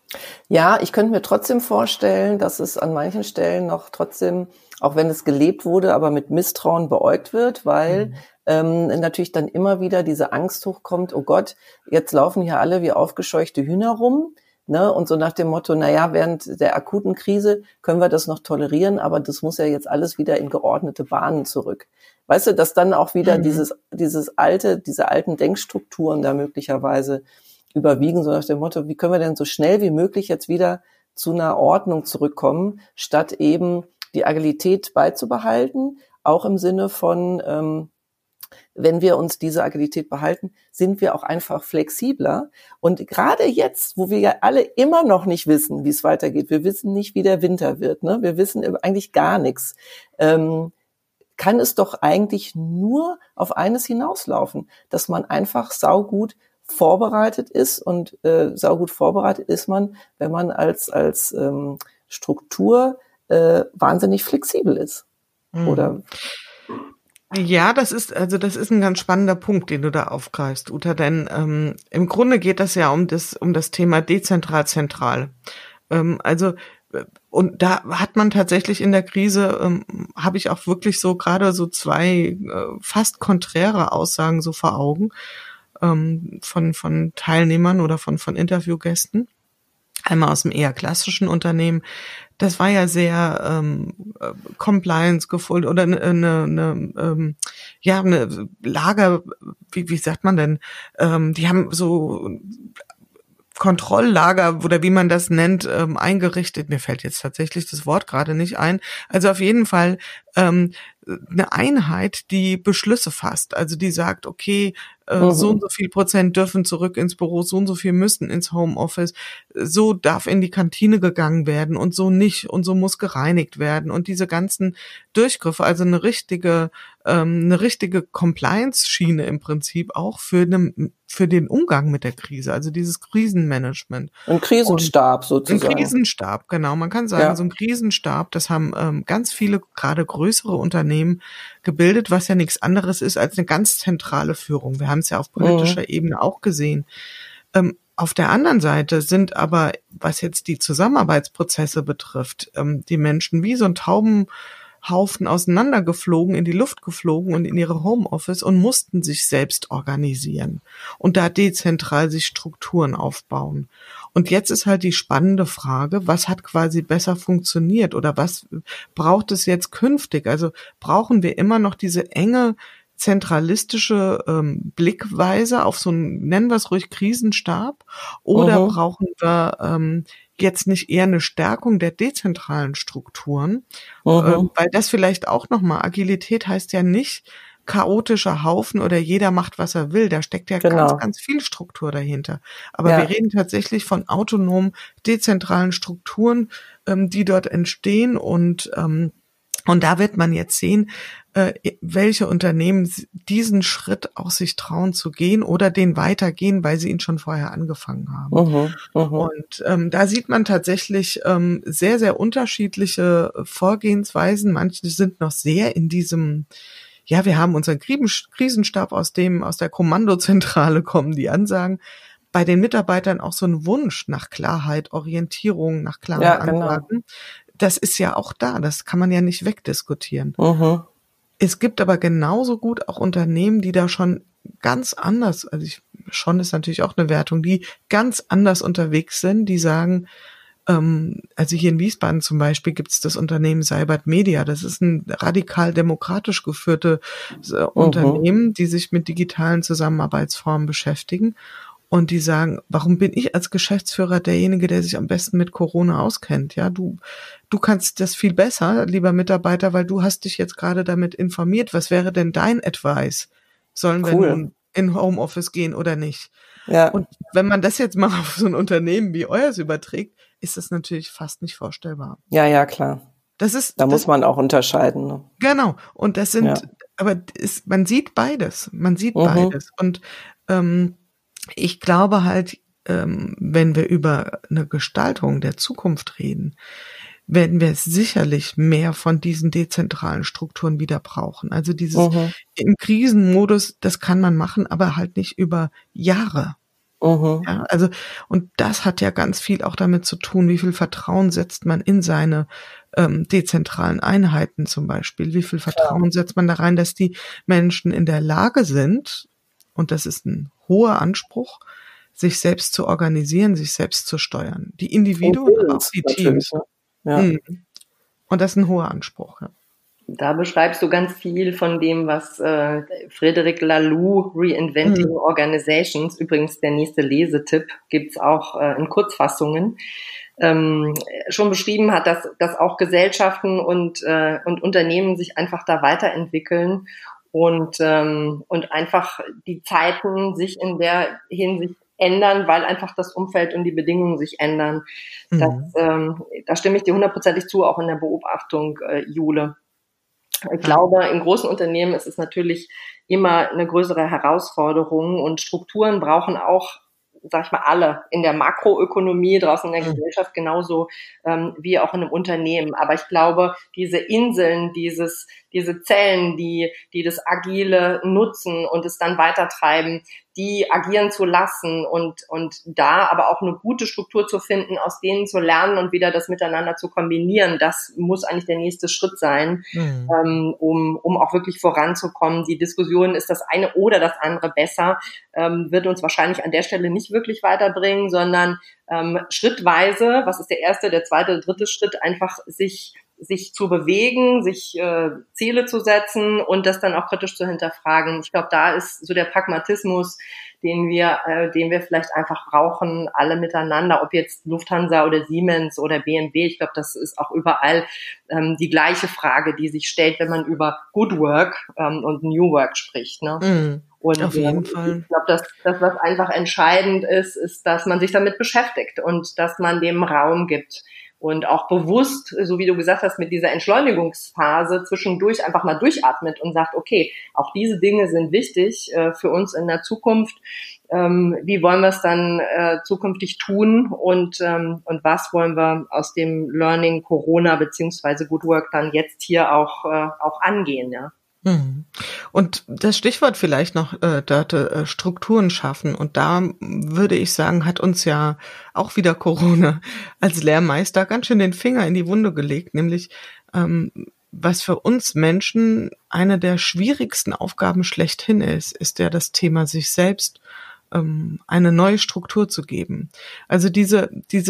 Ja, ich könnte mir trotzdem vorstellen, dass es an manchen Stellen noch trotzdem, auch wenn es gelebt wurde, aber mit Misstrauen beäugt wird, weil natürlich dann immer wieder diese Angst hochkommt, oh Gott, jetzt laufen hier alle wie aufgescheuchte Hühner rum, ne? Und so nach dem Motto, naja, während der akuten Krise können wir das noch tolerieren, aber das muss ja jetzt alles wieder in geordnete Bahnen zurück. Weißt du, dass dann auch wieder diese alten Denkstrukturen da möglicherweise überwiegen, so nach dem Motto, wie können wir denn so schnell wie möglich jetzt wieder zu einer Ordnung zurückkommen, statt eben die Agilität beizubehalten, auch im Sinne von, wenn wir uns diese Agilität behalten, sind wir auch einfach flexibler. Und gerade jetzt, wo wir ja alle immer noch nicht wissen, wie es weitergeht, wir wissen nicht, wie der Winter wird, ne? Wir wissen eigentlich gar nichts, kann es doch eigentlich nur auf eines hinauslaufen, dass man einfach saugut vorbereitet ist und saugut vorbereitet ist man, wenn man als Struktur wahnsinnig flexibel ist. Oder? Ja, das ist ein ganz spannender Punkt, den du da aufgreifst, Uta, denn im Grunde geht das ja um das Thema dezentral-zentral. Und da hat man tatsächlich in der Krise, habe ich auch wirklich so gerade so zwei fast konträre Aussagen so vor Augen von Teilnehmern oder von Interviewgästen. Einmal aus dem eher klassischen Unternehmen. Das war ja sehr Compliance gefolgt oder eine Lager, wie sagt man denn? Die haben so Kontrolllager oder wie man das nennt, eingerichtet. Mir fällt jetzt tatsächlich das Wort gerade nicht ein. Also auf jeden Fall eine Einheit, die Beschlüsse fasst. Also die sagt, okay, so und so viel Prozent dürfen zurück ins Büro, so und so viel müssen ins Homeoffice, so darf in die Kantine gegangen werden und so nicht und so muss gereinigt werden und diese ganzen Durchgriffe, also eine richtige Compliance-Schiene im Prinzip auch für den Umgang mit der Krise, also dieses Krisenmanagement. Ein Krisenstab sozusagen. Ein Krisenstab, genau. Man kann sagen, so ein Krisenstab, das haben ganz viele, gerade größere Unternehmen gebildet, was ja nichts anderes ist als eine ganz zentrale Führung. Wir haben es ja auf politischer Ebene auch gesehen. Auf der anderen Seite sind aber, was jetzt die Zusammenarbeitsprozesse betrifft, die Menschen wie so ein Taubenhaufen auseinandergeflogen, in die Luft geflogen und in ihre Homeoffice und mussten sich selbst organisieren und da dezentral sich Strukturen aufbauen. Und jetzt ist halt die spannende Frage, was hat quasi besser funktioniert oder was braucht es jetzt künftig? Also brauchen wir immer noch diese enge zentralistische Blickweise auf so einen, nennen wir es ruhig, Krisenstab, oder brauchen wir jetzt nicht eher eine Stärkung der dezentralen Strukturen? Weil das vielleicht auch nochmal, Agilität heißt ja nicht chaotischer Haufen oder jeder macht, was er will. Da steckt ja ganz, ganz viel Struktur dahinter. Aber wir reden tatsächlich von autonomen, dezentralen Strukturen, die dort entstehen und da wird man jetzt sehen, welche Unternehmen diesen Schritt auch sich trauen zu gehen oder den weitergehen, weil sie ihn schon vorher angefangen haben. Und da sieht man tatsächlich sehr, sehr unterschiedliche Vorgehensweisen. Manche sind noch sehr in diesem, ja, wir haben unseren Krisenstab aus der Kommandozentrale kommen die Ansagen. Bei den Mitarbeitern auch so ein Wunsch nach Klarheit, Orientierung, nach klaren Antworten. Das ist ja auch da, das kann man ja nicht wegdiskutieren. Es gibt aber genauso gut auch Unternehmen, die da schon ganz anders, schon ist natürlich auch eine Wertung, die ganz anders unterwegs sind, die sagen, also hier in Wiesbaden zum Beispiel gibt es das Unternehmen Cybert Media. Das ist ein radikal demokratisch geführtes Unternehmen, die sich mit digitalen Zusammenarbeitsformen beschäftigen. Und die sagen, warum bin ich als Geschäftsführer derjenige, der sich am besten mit Corona auskennt? Ja, du kannst das viel besser, lieber Mitarbeiter, weil du hast dich jetzt gerade damit informiert. Was wäre denn dein Advice? Sollen wir nun in Homeoffice gehen oder nicht? Ja. Und wenn man das jetzt mal auf so ein Unternehmen wie eures überträgt, ist das natürlich fast nicht vorstellbar. Ja, klar. Da muss man auch unterscheiden. Ne? Genau. Und das sind, aber man sieht beides. Beides. Und ich glaube halt, wenn wir über eine Gestaltung der Zukunft reden, werden wir sicherlich mehr von diesen dezentralen Strukturen wieder brauchen. Also dieses im Krisenmodus, das kann man machen, aber halt nicht über Jahre. Ja, also, und das hat ja ganz viel auch damit zu tun, wie viel Vertrauen setzt man in seine dezentralen Einheiten zum Beispiel. Wie viel Vertrauen setzt man da rein, dass die Menschen in der Lage sind, und das ist ein hoher Anspruch, sich selbst zu organisieren, sich selbst zu steuern. Die Individuen, aber auch die Teams. Ne? Ja. Und das ist ein hoher Anspruch. Ja. Da beschreibst du ganz viel von dem, was Frederic Laloux, Reinventing Organizations, übrigens der nächste Lesetipp, gibt's auch in Kurzfassungen, schon beschrieben hat, dass auch Gesellschaften und Unternehmen sich einfach da weiterentwickeln und einfach die Zeiten sich in der Hinsicht ändern, weil einfach das Umfeld und die Bedingungen sich ändern. Da stimme ich dir 100%ig zu, auch in der Beobachtung, Jule. Ich glaube, in großen Unternehmen ist es natürlich immer eine größere Herausforderung und Strukturen brauchen auch, sag ich mal, alle in der Makroökonomie, draußen in der Gesellschaft genauso wie auch in einem Unternehmen. Aber ich glaube, diese Inseln, diese Zellen, die das Agile nutzen und es dann weitertreiben, die agieren zu lassen und da aber auch eine gute Struktur zu finden, aus denen zu lernen und wieder das miteinander zu kombinieren, das muss eigentlich der nächste Schritt sein, um auch wirklich voranzukommen. Die Diskussion, ist das eine oder das andere besser, wird uns wahrscheinlich an der Stelle nicht wirklich weiterbringen, sondern schrittweise, was ist der erste, der zweite, der dritte Schritt, einfach sich zu bewegen, sich Ziele zu setzen und das dann auch kritisch zu hinterfragen. Ich glaube, da ist so der Pragmatismus, den wir vielleicht einfach brauchen, alle miteinander, ob jetzt Lufthansa oder Siemens oder BMW. Ich glaube, das ist auch überall die gleiche Frage, die sich stellt, wenn man über Good Work und New Work spricht. Ne? Und auf jeden Fall. Ich glaube, das, was einfach entscheidend ist, dass man sich damit beschäftigt und dass man dem Raum gibt. Und auch bewusst, so wie du gesagt hast, mit dieser Entschleunigungsphase zwischendurch einfach mal durchatmet und sagt, okay, auch diese Dinge sind wichtig für uns in der Zukunft. Wie wollen wir es dann zukünftig tun und was wollen wir aus dem Learning Corona beziehungsweise Good Work dann jetzt hier auch angehen, ja? Und das Stichwort vielleicht noch, Dörte, Strukturen schaffen. Und da würde ich sagen, hat uns ja auch wieder Corona als Lehrmeister ganz schön den Finger in die Wunde gelegt, nämlich was für uns Menschen eine der schwierigsten Aufgaben schlechthin ist ja das Thema, sich selbst eine neue Struktur zu geben. Also diese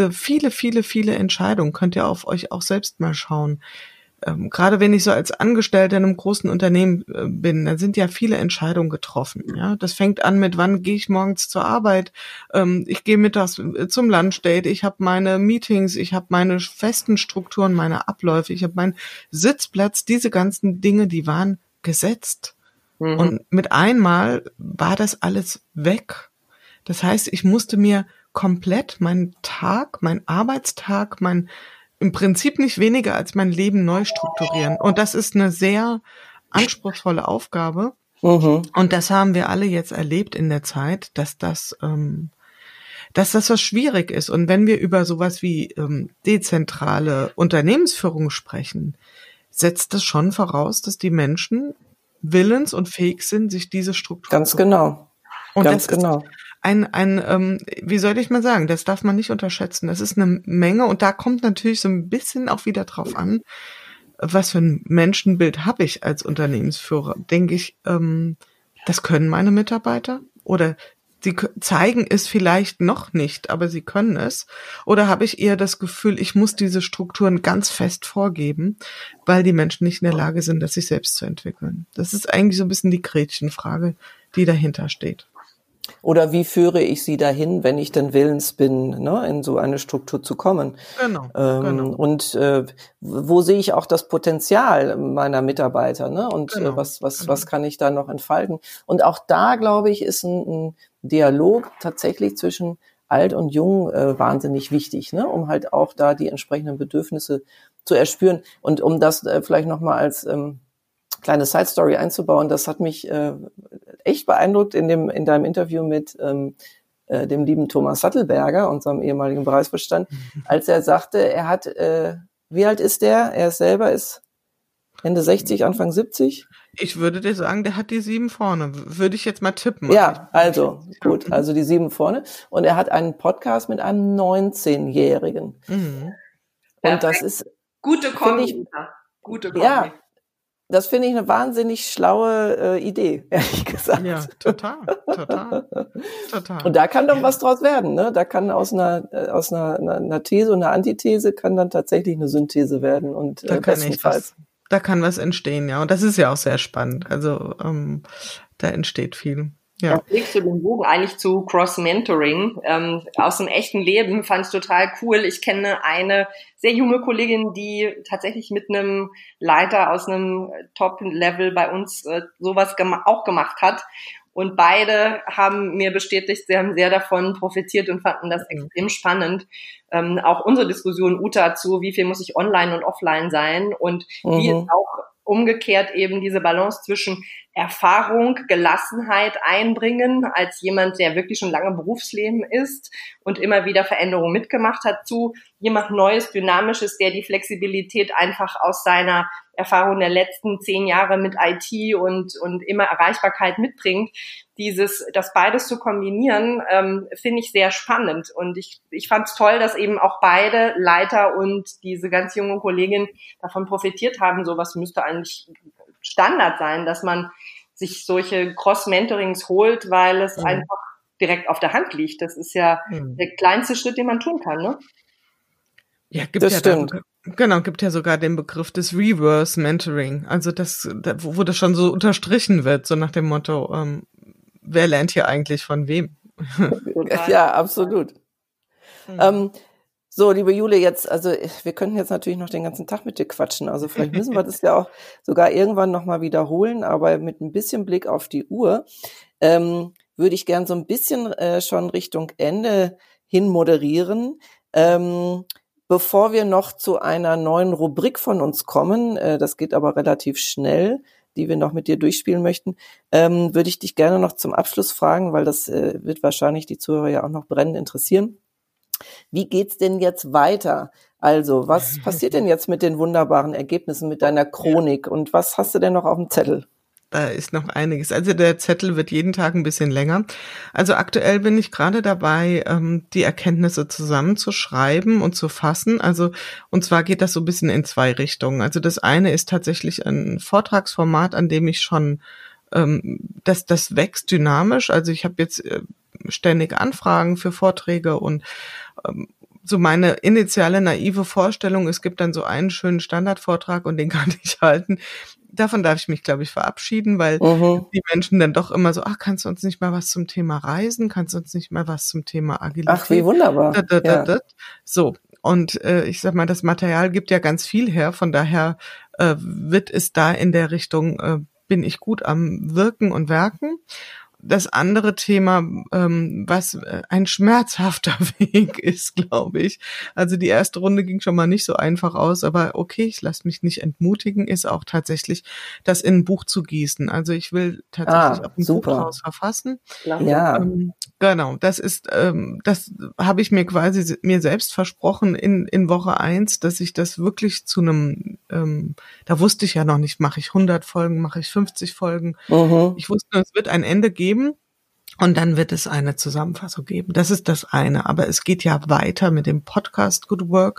viele Entscheidungen, könnt ihr auf euch auch selbst mal schauen. Gerade wenn ich so als Angestellter in einem großen Unternehmen bin, da sind ja viele Entscheidungen getroffen. Ja, das fängt an mit, wann gehe ich morgens zur Arbeit, ich gehe mittags zum Lunchdate, ich habe meine Meetings, ich habe meine festen Strukturen, meine Abläufe, ich habe meinen Sitzplatz, diese ganzen Dinge, die waren gesetzt. Und mit einmal war das alles weg. Das heißt, ich musste mir komplett meinen Tag, meinen Arbeitstag, im Prinzip nicht weniger als mein Leben neu strukturieren. Und das ist eine sehr anspruchsvolle Aufgabe. Und das haben wir alle jetzt erlebt in der Zeit, dass das was schwierig ist. Und wenn wir über sowas wie dezentrale Unternehmensführung sprechen, setzt das schon voraus, dass die Menschen willens und fähig sind, sich diese Struktur Ganz genau. Und ganz das genau. Wie soll ich mal sagen, das darf man nicht unterschätzen. Das ist eine Menge und da kommt natürlich so ein bisschen auch wieder drauf an, was für ein Menschenbild habe ich als Unternehmensführer. Denke ich, das können meine Mitarbeiter oder sie zeigen es vielleicht noch nicht, aber sie können es. Oder habe ich eher das Gefühl, ich muss diese Strukturen ganz fest vorgeben, weil die Menschen nicht in der Lage sind, das sich selbst zu entwickeln. Das ist eigentlich so ein bisschen die Gretchenfrage, die dahinter steht. Oder wie führe ich sie dahin, wenn ich denn willens bin, ne, in so eine Struktur zu kommen? Genau. Und wo sehe ich auch das Potenzial meiner Mitarbeiter, ne? Und was kann ich da noch entfalten? Und auch da, glaube ich, ist ein Dialog tatsächlich zwischen Alt und Jung wahnsinnig wichtig, ne? Um halt auch da die entsprechenden Bedürfnisse zu erspüren. Und um das vielleicht nochmal als kleine Side-Story einzubauen, das hat mich echt beeindruckt in deinem Interview mit dem lieben Thomas Sattelberger, unserem ehemaligen Bereichsvorstand, als er sagte, er hat, wie alt ist der? Er selber ist Ende 60, Anfang 70? Ich würde dir sagen, der hat die 7 vorne. Würde ich jetzt mal tippen. Ja, also gut, also die 7 vorne. Und er hat einen Podcast mit einem 19-Jährigen. Mhm. Und das ist, gute Kombi. Gute Kombi. Ja, das finde ich eine wahnsinnig schlaue Idee, ehrlich gesagt. Ja, total. Und da kann doch was draus werden, ne? Da kann aus einer These und einer Antithese kann dann tatsächlich eine Synthese werden und bestenfalls. Da kann was entstehen, ja. Und das ist ja auch sehr spannend. Also da entsteht viel. Ja. Da legst du den Bogen eigentlich zu Cross-Mentoring. Aus dem echten Leben fand ich total cool. Ich kenne eine sehr junge Kollegin, die tatsächlich mit einem Leiter aus einem Top-Level bei uns sowas auch gemacht hat. Und beide haben mir bestätigt, sie haben sehr davon profitiert und fanden das extrem spannend. Auch unsere Diskussion, Uta, zu wie viel muss ich online und offline sein und wie ist auch umgekehrt eben diese Balance zwischen Erfahrung, Gelassenheit einbringen als jemand, der wirklich schon lange im Berufsleben ist und immer wieder Veränderungen mitgemacht hat, zu jemand Neues, Dynamisches, der die Flexibilität einfach aus seiner Erfahrung der letzten 10 Jahre mit IT und immer Erreichbarkeit mitbringt. Das beides zu kombinieren, finde ich sehr spannend. Und ich fand es toll, dass eben auch beide Leiter und diese ganz junge Kollegin davon profitiert haben. Sowas müsste eigentlich Standard sein, dass man sich solche Cross-Mentorings holt, weil es einfach direkt auf der Hand liegt. Das ist ja der kleinste Schritt, den man tun kann, ne? Ja, gibt ja sogar den Begriff des Reverse Mentoring. Also wo das schon so unterstrichen wird, so nach dem Motto, wer lernt hier eigentlich von wem? Ja, absolut. So, liebe Jule, jetzt, also wir könnten jetzt natürlich noch den ganzen Tag mit dir quatschen. Also vielleicht müssen wir das ja auch sogar irgendwann nochmal wiederholen, aber mit ein bisschen Blick auf die Uhr würde ich gern so ein bisschen schon Richtung Ende hin moderieren. Bevor wir noch zu einer neuen Rubrik von uns kommen, das geht aber relativ schnell, die wir noch mit dir durchspielen möchten, würde ich dich gerne noch zum Abschluss fragen, weil das wird wahrscheinlich die Zuhörer ja auch noch brennend interessieren. Wie geht's denn jetzt weiter? Also, was passiert denn jetzt mit den wunderbaren Ergebnissen, mit deiner Chronik und was hast du denn noch auf dem Zettel? Da ist noch einiges. Also der Zettel wird jeden Tag ein bisschen länger. Also aktuell bin ich gerade dabei, die Erkenntnisse zusammenzuschreiben und zu fassen. Also, und zwar geht das so ein bisschen in 2 Richtungen. Also das eine ist tatsächlich ein Vortragsformat, an dem ich schon, das wächst dynamisch. Also ich habe jetzt ständig Anfragen für Vorträge und so meine initiale naive Vorstellung, es gibt dann so einen schönen Standardvortrag und den kann ich halten. Davon darf ich mich, glaube ich, verabschieden, weil die Menschen dann doch immer so, kannst du uns nicht mal was zum Thema Reisen? Kannst du uns nicht mal was zum Thema Agilität? Ach, wie wunderbar. Ja. So, und ich sag mal, das Material gibt ja ganz viel her, von daher wird es da in der Richtung, bin ich gut am Wirken und Werken. Das andere Thema, was ein schmerzhafter Weg ist, glaube ich. Also die erste Runde ging schon mal nicht so einfach aus, aber okay, ich lasse mich nicht entmutigen, ist auch tatsächlich, das in ein Buch zu gießen. Also ich will tatsächlich auch ein Buch draus verfassen. Ja. Genau, das habe ich mir quasi mir selbst versprochen in Woche 1, dass ich das wirklich zu einem, da wusste ich ja noch nicht, mache ich 100 Folgen, mache ich 50 Folgen. Ich wusste, es wird ein Ende geben und dann wird es eine Zusammenfassung geben. Das ist das eine, aber es geht ja weiter mit dem Podcast Good Work.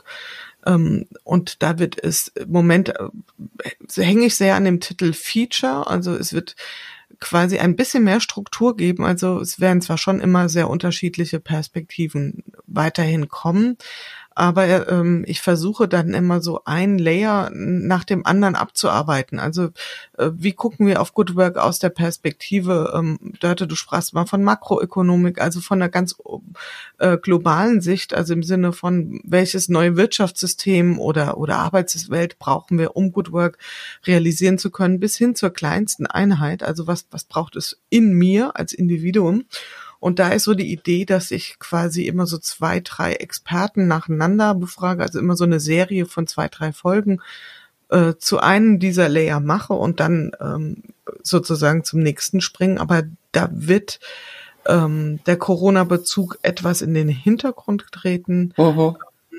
Und da wird es im Moment, hänge ich sehr an dem Titel Feature, also es wird quasi ein bisschen mehr Struktur geben. Also es werden zwar schon immer sehr unterschiedliche Perspektiven weiterhin kommen, aber ich versuche dann immer so ein Layer nach dem anderen abzuarbeiten. Also wie gucken wir auf Good Work aus der Perspektive, Dörte, du sprachst mal von Makroökonomik, also von einer ganz globalen Sicht, also im Sinne von, welches neue Wirtschaftssystem oder Arbeitswelt brauchen wir, um Good Work realisieren zu können, bis hin zur kleinsten Einheit. Also was braucht es in mir als Individuum? Und da ist so die Idee, dass ich quasi immer so 2, 3 Experten nacheinander befrage, also immer so eine Serie von 2, 3 Folgen zu einem dieser Layer mache und dann sozusagen zum nächsten springen. Aber da wird der Corona-Bezug etwas in den Hintergrund treten.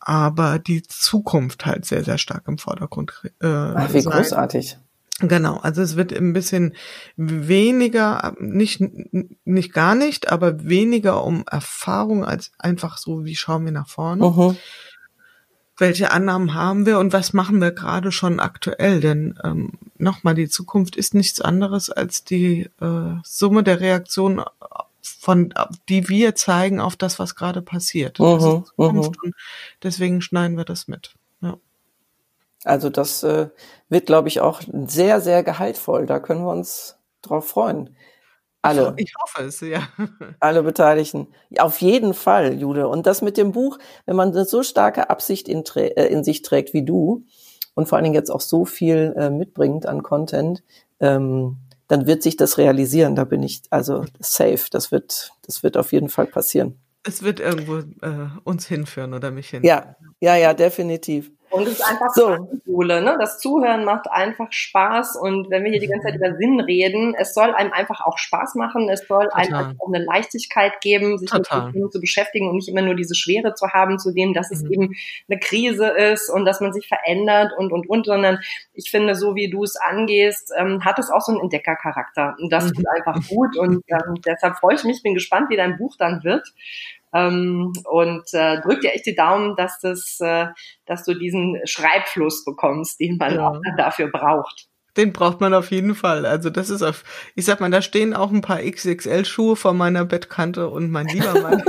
aber die Zukunft halt sehr, sehr stark im Vordergrund Ach, wie sein. großartig. Genau, also es wird ein bisschen weniger, nicht gar nicht, aber weniger um Erfahrung als einfach so, wie schauen wir nach vorne. Welche Annahmen haben wir und was machen wir gerade schon aktuell? Denn nochmal, die Zukunft ist nichts anderes als die Summe der Reaktionen, die wir zeigen auf das, was gerade passiert. Das ist Zukunft und deswegen schneiden wir das mit. Ja. Also das wird, glaube ich, auch sehr, sehr gehaltvoll. Da können wir uns drauf freuen. Alle. Ich hoffe es, ja. Alle Beteiligten. Ja, auf jeden Fall, Jule. Und das mit dem Buch, wenn man eine so starke Absicht in sich trägt wie du und vor allen Dingen jetzt auch so viel mitbringt an Content, dann wird sich das realisieren. Da bin ich also safe. Das wird auf jeden Fall passieren. Es wird irgendwo uns hinführen oder mich hinführen. Ja, definitiv. Und es ist einfach Schule, ne? Das Zuhören macht einfach Spaß. Und wenn wir hier die ganze Zeit über Sinn reden, es soll einem einfach auch Spaß machen. Es soll einem auch eine Leichtigkeit geben, sich mit dem Thema zu beschäftigen und nicht immer nur diese Schwere zu haben, zu dem, dass es eben eine Krise ist und dass man sich verändert und, sondern ich finde, so wie du es angehst, hat es auch so einen Entdeckercharakter. Und das ist einfach gut. Und deshalb freue ich mich, bin gespannt, wie dein Buch dann wird. Und drück dir echt die Daumen, dass du diesen Schreibfluss bekommst, den man auch dafür braucht. Den braucht man auf jeden Fall. Also das ist ich sag mal, da stehen auch ein paar XXL-Schuhe vor meiner Bettkante und mein lieber Mann.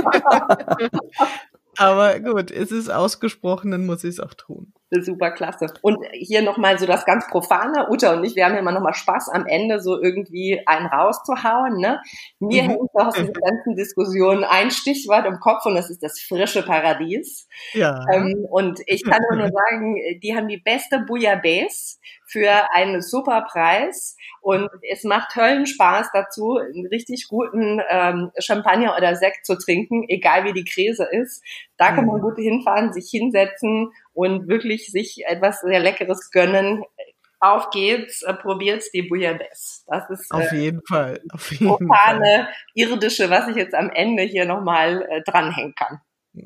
Aber gut, es ist ausgesprochen, dann muss ich es auch tun. Super klasse. Und hier nochmal so das ganz Profane, Uta und ich, wir haben ja immer nochmal Spaß am Ende, so irgendwie einen rauszuhauen, ne? Mir hängt aus dieser ganzen Diskussion ein Stichwort im Kopf und das ist das frische Paradies. Ja. Und ich kann nur sagen, die haben die beste Bouillabaisse für einen super Preis und es macht Höllenspaß dazu, einen richtig guten Champagner oder Sekt zu trinken, egal wie die Krise ist. Da kann man gut hinfahren, sich hinsetzen und wirklich sich etwas sehr Leckeres gönnen. Auf geht's, probiert's die Bouillabaisse. Das ist auf jeden Fall. profane, irdische, was ich jetzt am Ende hier nochmal dranhängen kann.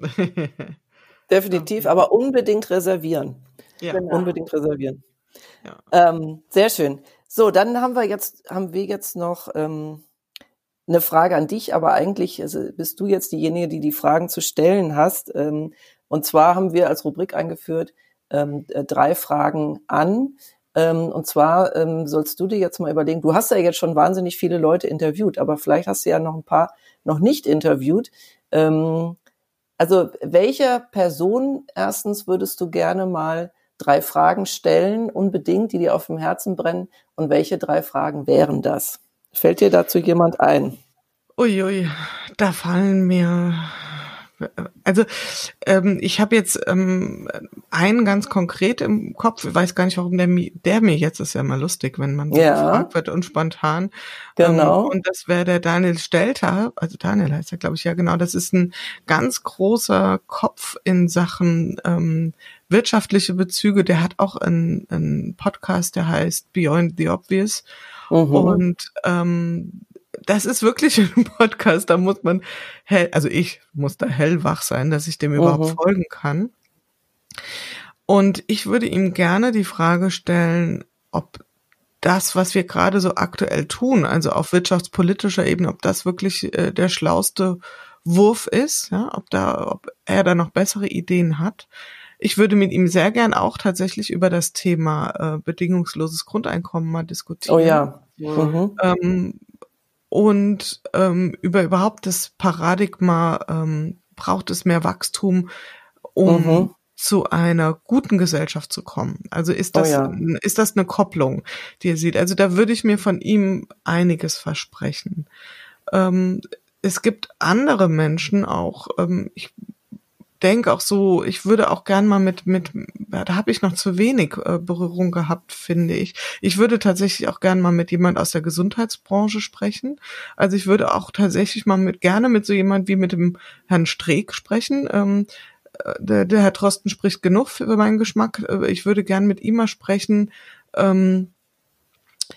Definitiv, aber unbedingt reservieren. Ja. Genau. Unbedingt reservieren. Ja. Sehr schön. So, dann haben wir jetzt noch eine Frage an dich, aber eigentlich bist du jetzt diejenige, die Fragen zu stellen hast. Und zwar haben wir als Rubrik eingeführt 3 Fragen an. Und zwar sollst du dir jetzt mal überlegen, du hast ja jetzt schon wahnsinnig viele Leute interviewt, aber vielleicht hast du ja noch ein paar noch nicht interviewt. Also welcher Person erstens würdest du gerne mal 3 Fragen stellen, unbedingt, die dir auf dem Herzen brennen? Und welche 3 Fragen wären das? Fällt dir dazu jemand ein? Uiui, da fallen mir... Also ich habe jetzt einen ganz konkret im Kopf, ich weiß gar nicht, warum der mir jetzt, ist ja immer lustig, wenn man so gefragt wird und spontan. Genau. Und das wäre der Daniel Stelter, also Daniel heißt er, glaube ich, ja genau, das ist ein ganz großer Kopf in Sachen wirtschaftliche Bezüge, der hat auch einen Podcast, der heißt Beyond the Obvious und das ist wirklich ein Podcast, da muss man ich muss da hellwach sein, dass ich dem überhaupt folgen kann. Und ich würde ihm gerne die Frage stellen, ob das, was wir gerade so aktuell tun, also auf wirtschaftspolitischer Ebene, ob das wirklich der schlauste Wurf ist, ja, ob er da noch bessere Ideen hat. Ich würde mit ihm sehr gern auch tatsächlich über das Thema bedingungsloses Grundeinkommen mal diskutieren. Oh ja. Und über überhaupt das Paradigma, braucht es mehr Wachstum, um zu einer guten Gesellschaft zu kommen. Also ist das eine Kopplung, die er sieht? Also da würde ich mir von ihm einiges versprechen. Es gibt andere Menschen auch, ich denke auch so, ich würde auch gern mal da habe ich noch zu wenig Berührung gehabt, finde ich. Ich würde tatsächlich auch gern mal mit jemand aus der Gesundheitsbranche sprechen. Also ich würde auch tatsächlich mal gerne mit so jemand wie mit dem Herrn Streeck sprechen. Der Herr Drosten spricht genug für meinen Geschmack. Ich würde gern mit ihm mal sprechen,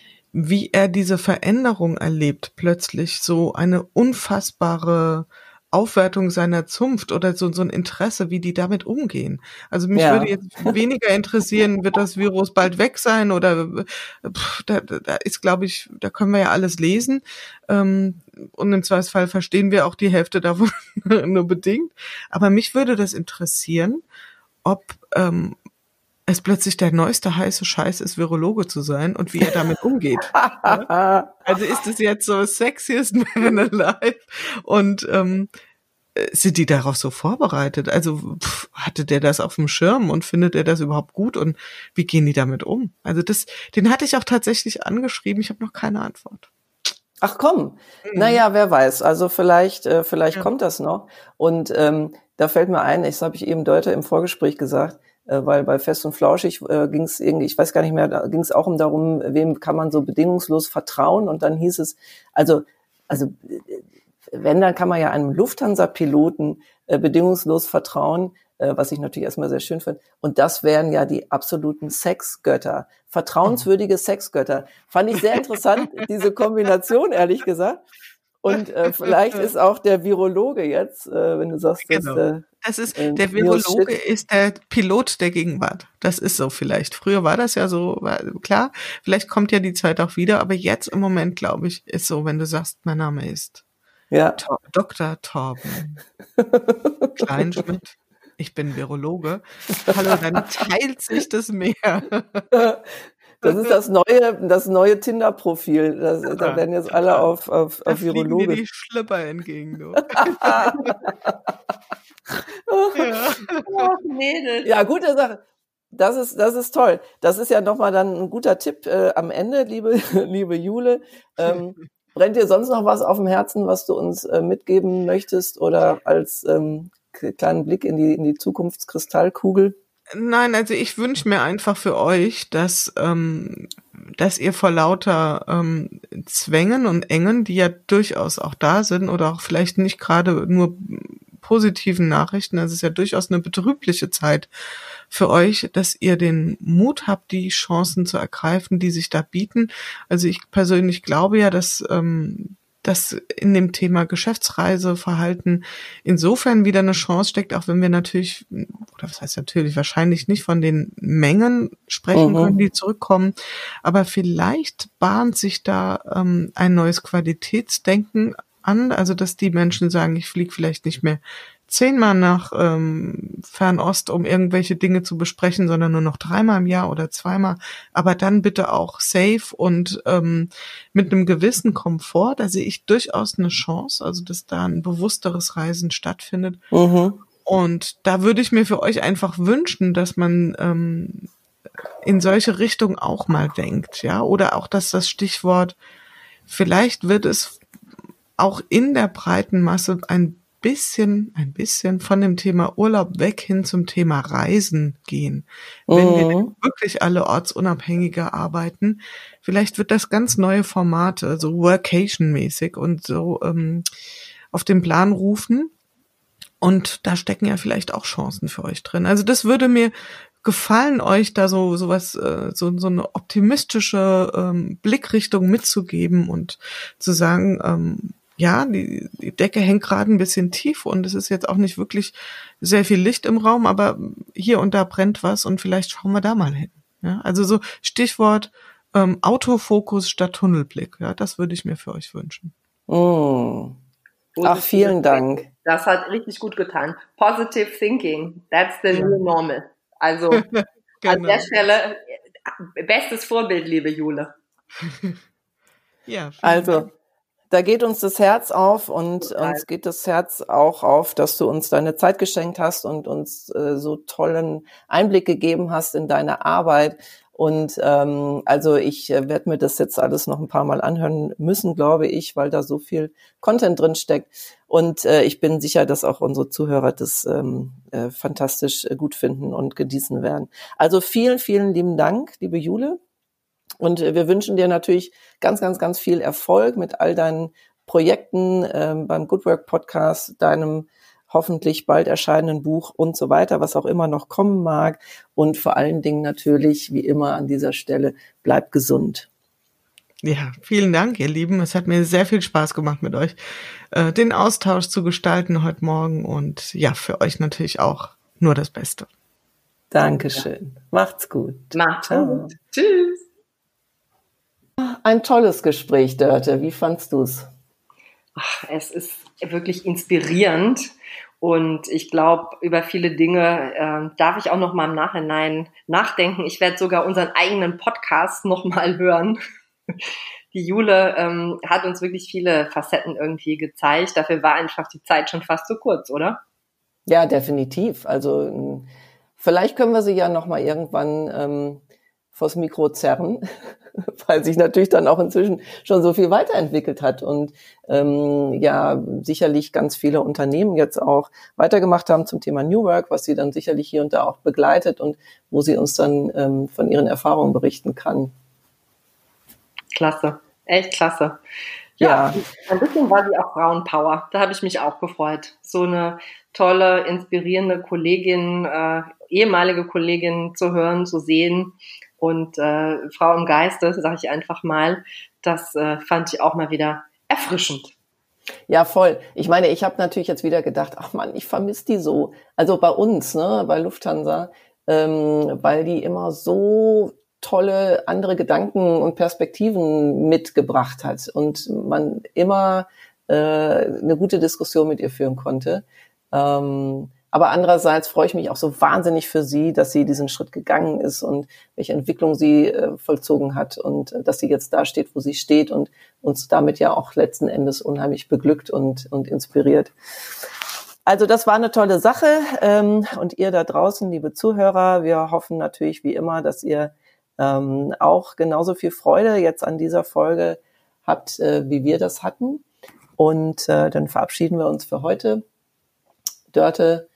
wie er diese Veränderung erlebt, plötzlich so eine unfassbare Aufwertung seiner Zunft oder so ein Interesse, wie die damit umgehen. Also mich würde jetzt weniger interessieren, wird das Virus bald weg sein oder da ist, glaube ich, da können wir ja alles lesen. Und im Zweifelsfall verstehen wir auch die Hälfte davon nur bedingt. Aber mich würde das interessieren, ob es plötzlich der neueste heiße Scheiß ist, Virologe zu sein und wie er damit umgeht. Ja? Also ist es jetzt so sexiest man alive und sind die darauf so vorbereitet? Also hatte der das auf dem Schirm und findet er das überhaupt gut und wie gehen die damit um? Also den hatte ich auch tatsächlich angeschrieben, ich habe noch keine Antwort. Ach komm, naja, wer weiß, also vielleicht kommt das noch und da fällt mir ein, das habe ich eben Deuter im Vorgespräch gesagt, weil bei Fest und Flauschig ging es irgendwie, ich weiß gar nicht mehr, da ging es auch darum, wem kann man so bedingungslos vertrauen und dann hieß es, also wenn, dann kann man ja einem Lufthansa-Piloten bedingungslos vertrauen, was ich natürlich erstmal sehr schön finde. Und das wären ja die absoluten Sexgötter, vertrauenswürdige Sexgötter. Fand ich sehr interessant, diese Kombination, ehrlich gesagt. Und vielleicht ist auch der Virologe jetzt, wenn du sagst, genau. Das ist der Virologe ist der Pilot der Gegenwart. Das ist so vielleicht. Früher war das ja so, klar, vielleicht kommt ja die Zeit auch wieder, aber jetzt im Moment, glaube ich, ist so, wenn du sagst, mein Name ist Dr. Torben Kleinschmidt. Ich bin Virologe. Hallo, dann teilt sich das mehr. Das ist das neue Tinder-Profil. Da werden jetzt alle auf Virologe. Fliegen dir die Schlipper entgegen, du. Ja, gute Sache. Das ist toll. Das ist ja nochmal dann ein guter Tipp am Ende, liebe Jule. Brennt dir sonst noch was auf dem Herzen, was du uns mitgeben möchtest oder als kleinen Blick in die Zukunftskristallkugel? Nein, also ich wünsche mir einfach für euch, dass ihr vor lauter Zwängen und Engen, die ja durchaus auch da sind oder auch vielleicht nicht gerade nur positiven Nachrichten, also es ist ja durchaus eine betrübliche Zeit für euch, dass ihr den Mut habt, die Chancen zu ergreifen, die sich da bieten. Also ich persönlich glaube ja, dass in dem Thema Geschäftsreiseverhalten insofern wieder eine Chance steckt, auch wenn wir natürlich, oder was heißt natürlich, wahrscheinlich nicht von den Mengen sprechen können, die zurückkommen, aber vielleicht bahnt sich da ein neues Qualitätsdenken an, also dass die Menschen sagen, ich fliege vielleicht nicht mehr 10-mal nach Fernost, um irgendwelche Dinge zu besprechen, sondern nur noch 3-mal im Jahr oder 2-mal, aber dann bitte auch safe und mit einem gewissen Komfort. Da sehe ich durchaus eine Chance, also dass da ein bewussteres Reisen stattfindet. Und da würde ich mir für euch einfach wünschen, dass man in solche Richtungen auch mal denkt, ja, oder auch, dass das Stichwort, vielleicht wird es auch in der breiten Masse ein bisschen von dem Thema Urlaub weg hin zum Thema Reisen gehen. Wenn wir wirklich alle ortsunabhängiger arbeiten, vielleicht wird das ganz neue Formate, so Workation-mäßig und so auf den Plan rufen. Und da stecken ja vielleicht auch Chancen für euch drin. Also das würde mir gefallen, euch da so eine optimistische Blickrichtung mitzugeben und zu sagen, ja, die Decke hängt gerade ein bisschen tief und es ist jetzt auch nicht wirklich sehr viel Licht im Raum, aber hier und da brennt was und vielleicht schauen wir da mal hin. Ja, also so Stichwort Autofokus statt Tunnelblick. Ja, das würde ich mir für euch wünschen. Ach, vielen Dank. Das hat richtig gut getan. Positive thinking, that's the new normal. Also genau. An der Stelle bestes Vorbild, liebe Jule. Ja, also Dank. Da geht uns das Herz auf und uns geht das Herz auch auf, dass du uns deine Zeit geschenkt hast und uns so tollen Einblick gegeben hast in deine Arbeit. Und also ich werde mir das jetzt alles noch ein paar Mal anhören müssen, glaube ich, weil da so viel Content drin steckt. Und ich bin sicher, dass auch unsere Zuhörer das fantastisch gut finden und genießen werden. Also vielen, vielen lieben Dank, liebe Jule. Und wir wünschen dir natürlich ganz, ganz, ganz viel Erfolg mit all deinen Projekten beim Good Work Podcast, deinem hoffentlich bald erscheinenden Buch und so weiter, was auch immer noch kommen mag. Und vor allen Dingen natürlich, wie immer an dieser Stelle, bleib gesund. Ja, vielen Dank, ihr Lieben. Es hat mir sehr viel Spaß gemacht mit euch, den Austausch zu gestalten heute Morgen und ja, für euch natürlich auch nur das Beste. Dankeschön. Ja. Macht's gut. Macht's gut. Tschüss. Ein tolles Gespräch, Dörte. Wie fandst du's? Es ist wirklich inspirierend und ich glaube, über viele Dinge darf ich auch noch mal im Nachhinein nachdenken. Ich werde sogar unseren eigenen Podcast noch mal hören. Die Jule hat uns wirklich viele Facetten irgendwie gezeigt. Dafür war einfach die Zeit schon fast zu kurz, oder? Ja, definitiv. Also vielleicht können wir sie ja noch mal irgendwann vors Mikro zerren, weil sich natürlich dann auch inzwischen schon so viel weiterentwickelt hat und ja sicherlich ganz viele Unternehmen jetzt auch weitergemacht haben zum Thema New Work, was sie dann sicherlich hier und da auch begleitet und wo sie uns dann von ihren Erfahrungen berichten kann. Klasse, echt klasse. Ja, ein bisschen war sie auch Frauenpower. Da habe ich mich auch gefreut. So eine tolle, inspirierende Kollegin, ehemalige Kollegin zu hören, zu sehen und Frau im Geiste, sage ich einfach mal, das fand ich auch mal wieder erfrischend. Ja, voll. Ich meine, ich habe natürlich jetzt wieder gedacht, ach Mann, ich vermisse die so. Also bei uns, ne, bei Lufthansa, weil die immer so tolle andere Gedanken und Perspektiven mitgebracht hat und man immer eine gute Diskussion mit ihr führen konnte. Aber andererseits freue ich mich auch so wahnsinnig für sie, dass sie diesen Schritt gegangen ist und welche Entwicklung sie vollzogen hat und dass sie jetzt da steht, wo sie steht und uns damit ja auch letzten Endes unheimlich beglückt und inspiriert. Also das war eine tolle Sache und ihr da draußen, liebe Zuhörer, wir hoffen natürlich wie immer, dass ihr auch genauso viel Freude jetzt an dieser Folge habt, wie wir das hatten. Und dann verabschieden wir uns für heute. Dörte,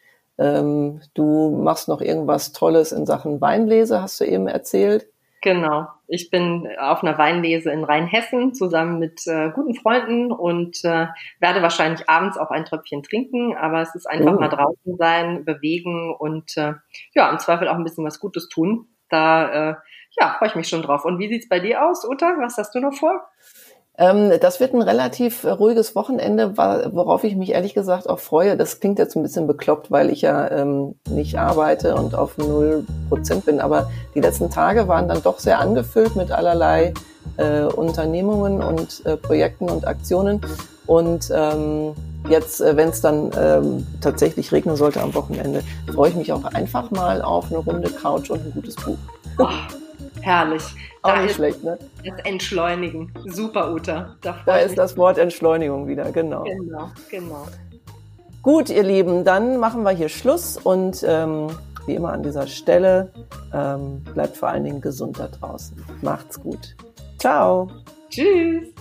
du machst noch irgendwas Tolles in Sachen Weinlese, hast du eben erzählt. Genau. Ich bin auf einer Weinlese in Rheinhessen zusammen mit guten Freunden und werde wahrscheinlich abends auch ein Tröpfchen trinken, aber es ist einfach mal draußen sein, bewegen und ja, im Zweifel auch ein bisschen was Gutes tun. Da ja, freue ich mich schon drauf. Und wie sieht's bei dir aus, Uta? Was hast du noch vor? Das wird ein relativ ruhiges Wochenende, worauf ich mich ehrlich gesagt auch freue. Das klingt jetzt ein bisschen bekloppt, weil ich ja nicht arbeite und auf 0% bin. Aber die letzten Tage waren dann doch sehr angefüllt mit allerlei Unternehmungen und Projekten und Aktionen. Und jetzt, wenn es dann tatsächlich regnen sollte am Wochenende, freue ich mich auch einfach mal auf eine Runde Couch und ein gutes Buch. Oh, herrlich. Auch nicht schlecht, ne? Das Entschleunigen. Super, Uta. Da ist das Wort Entschleunigung wieder, genau. Genau. Gut, ihr Lieben, dann machen wir hier Schluss und wie immer an dieser Stelle bleibt vor allen Dingen gesund da draußen. Macht's gut. Ciao. Tschüss.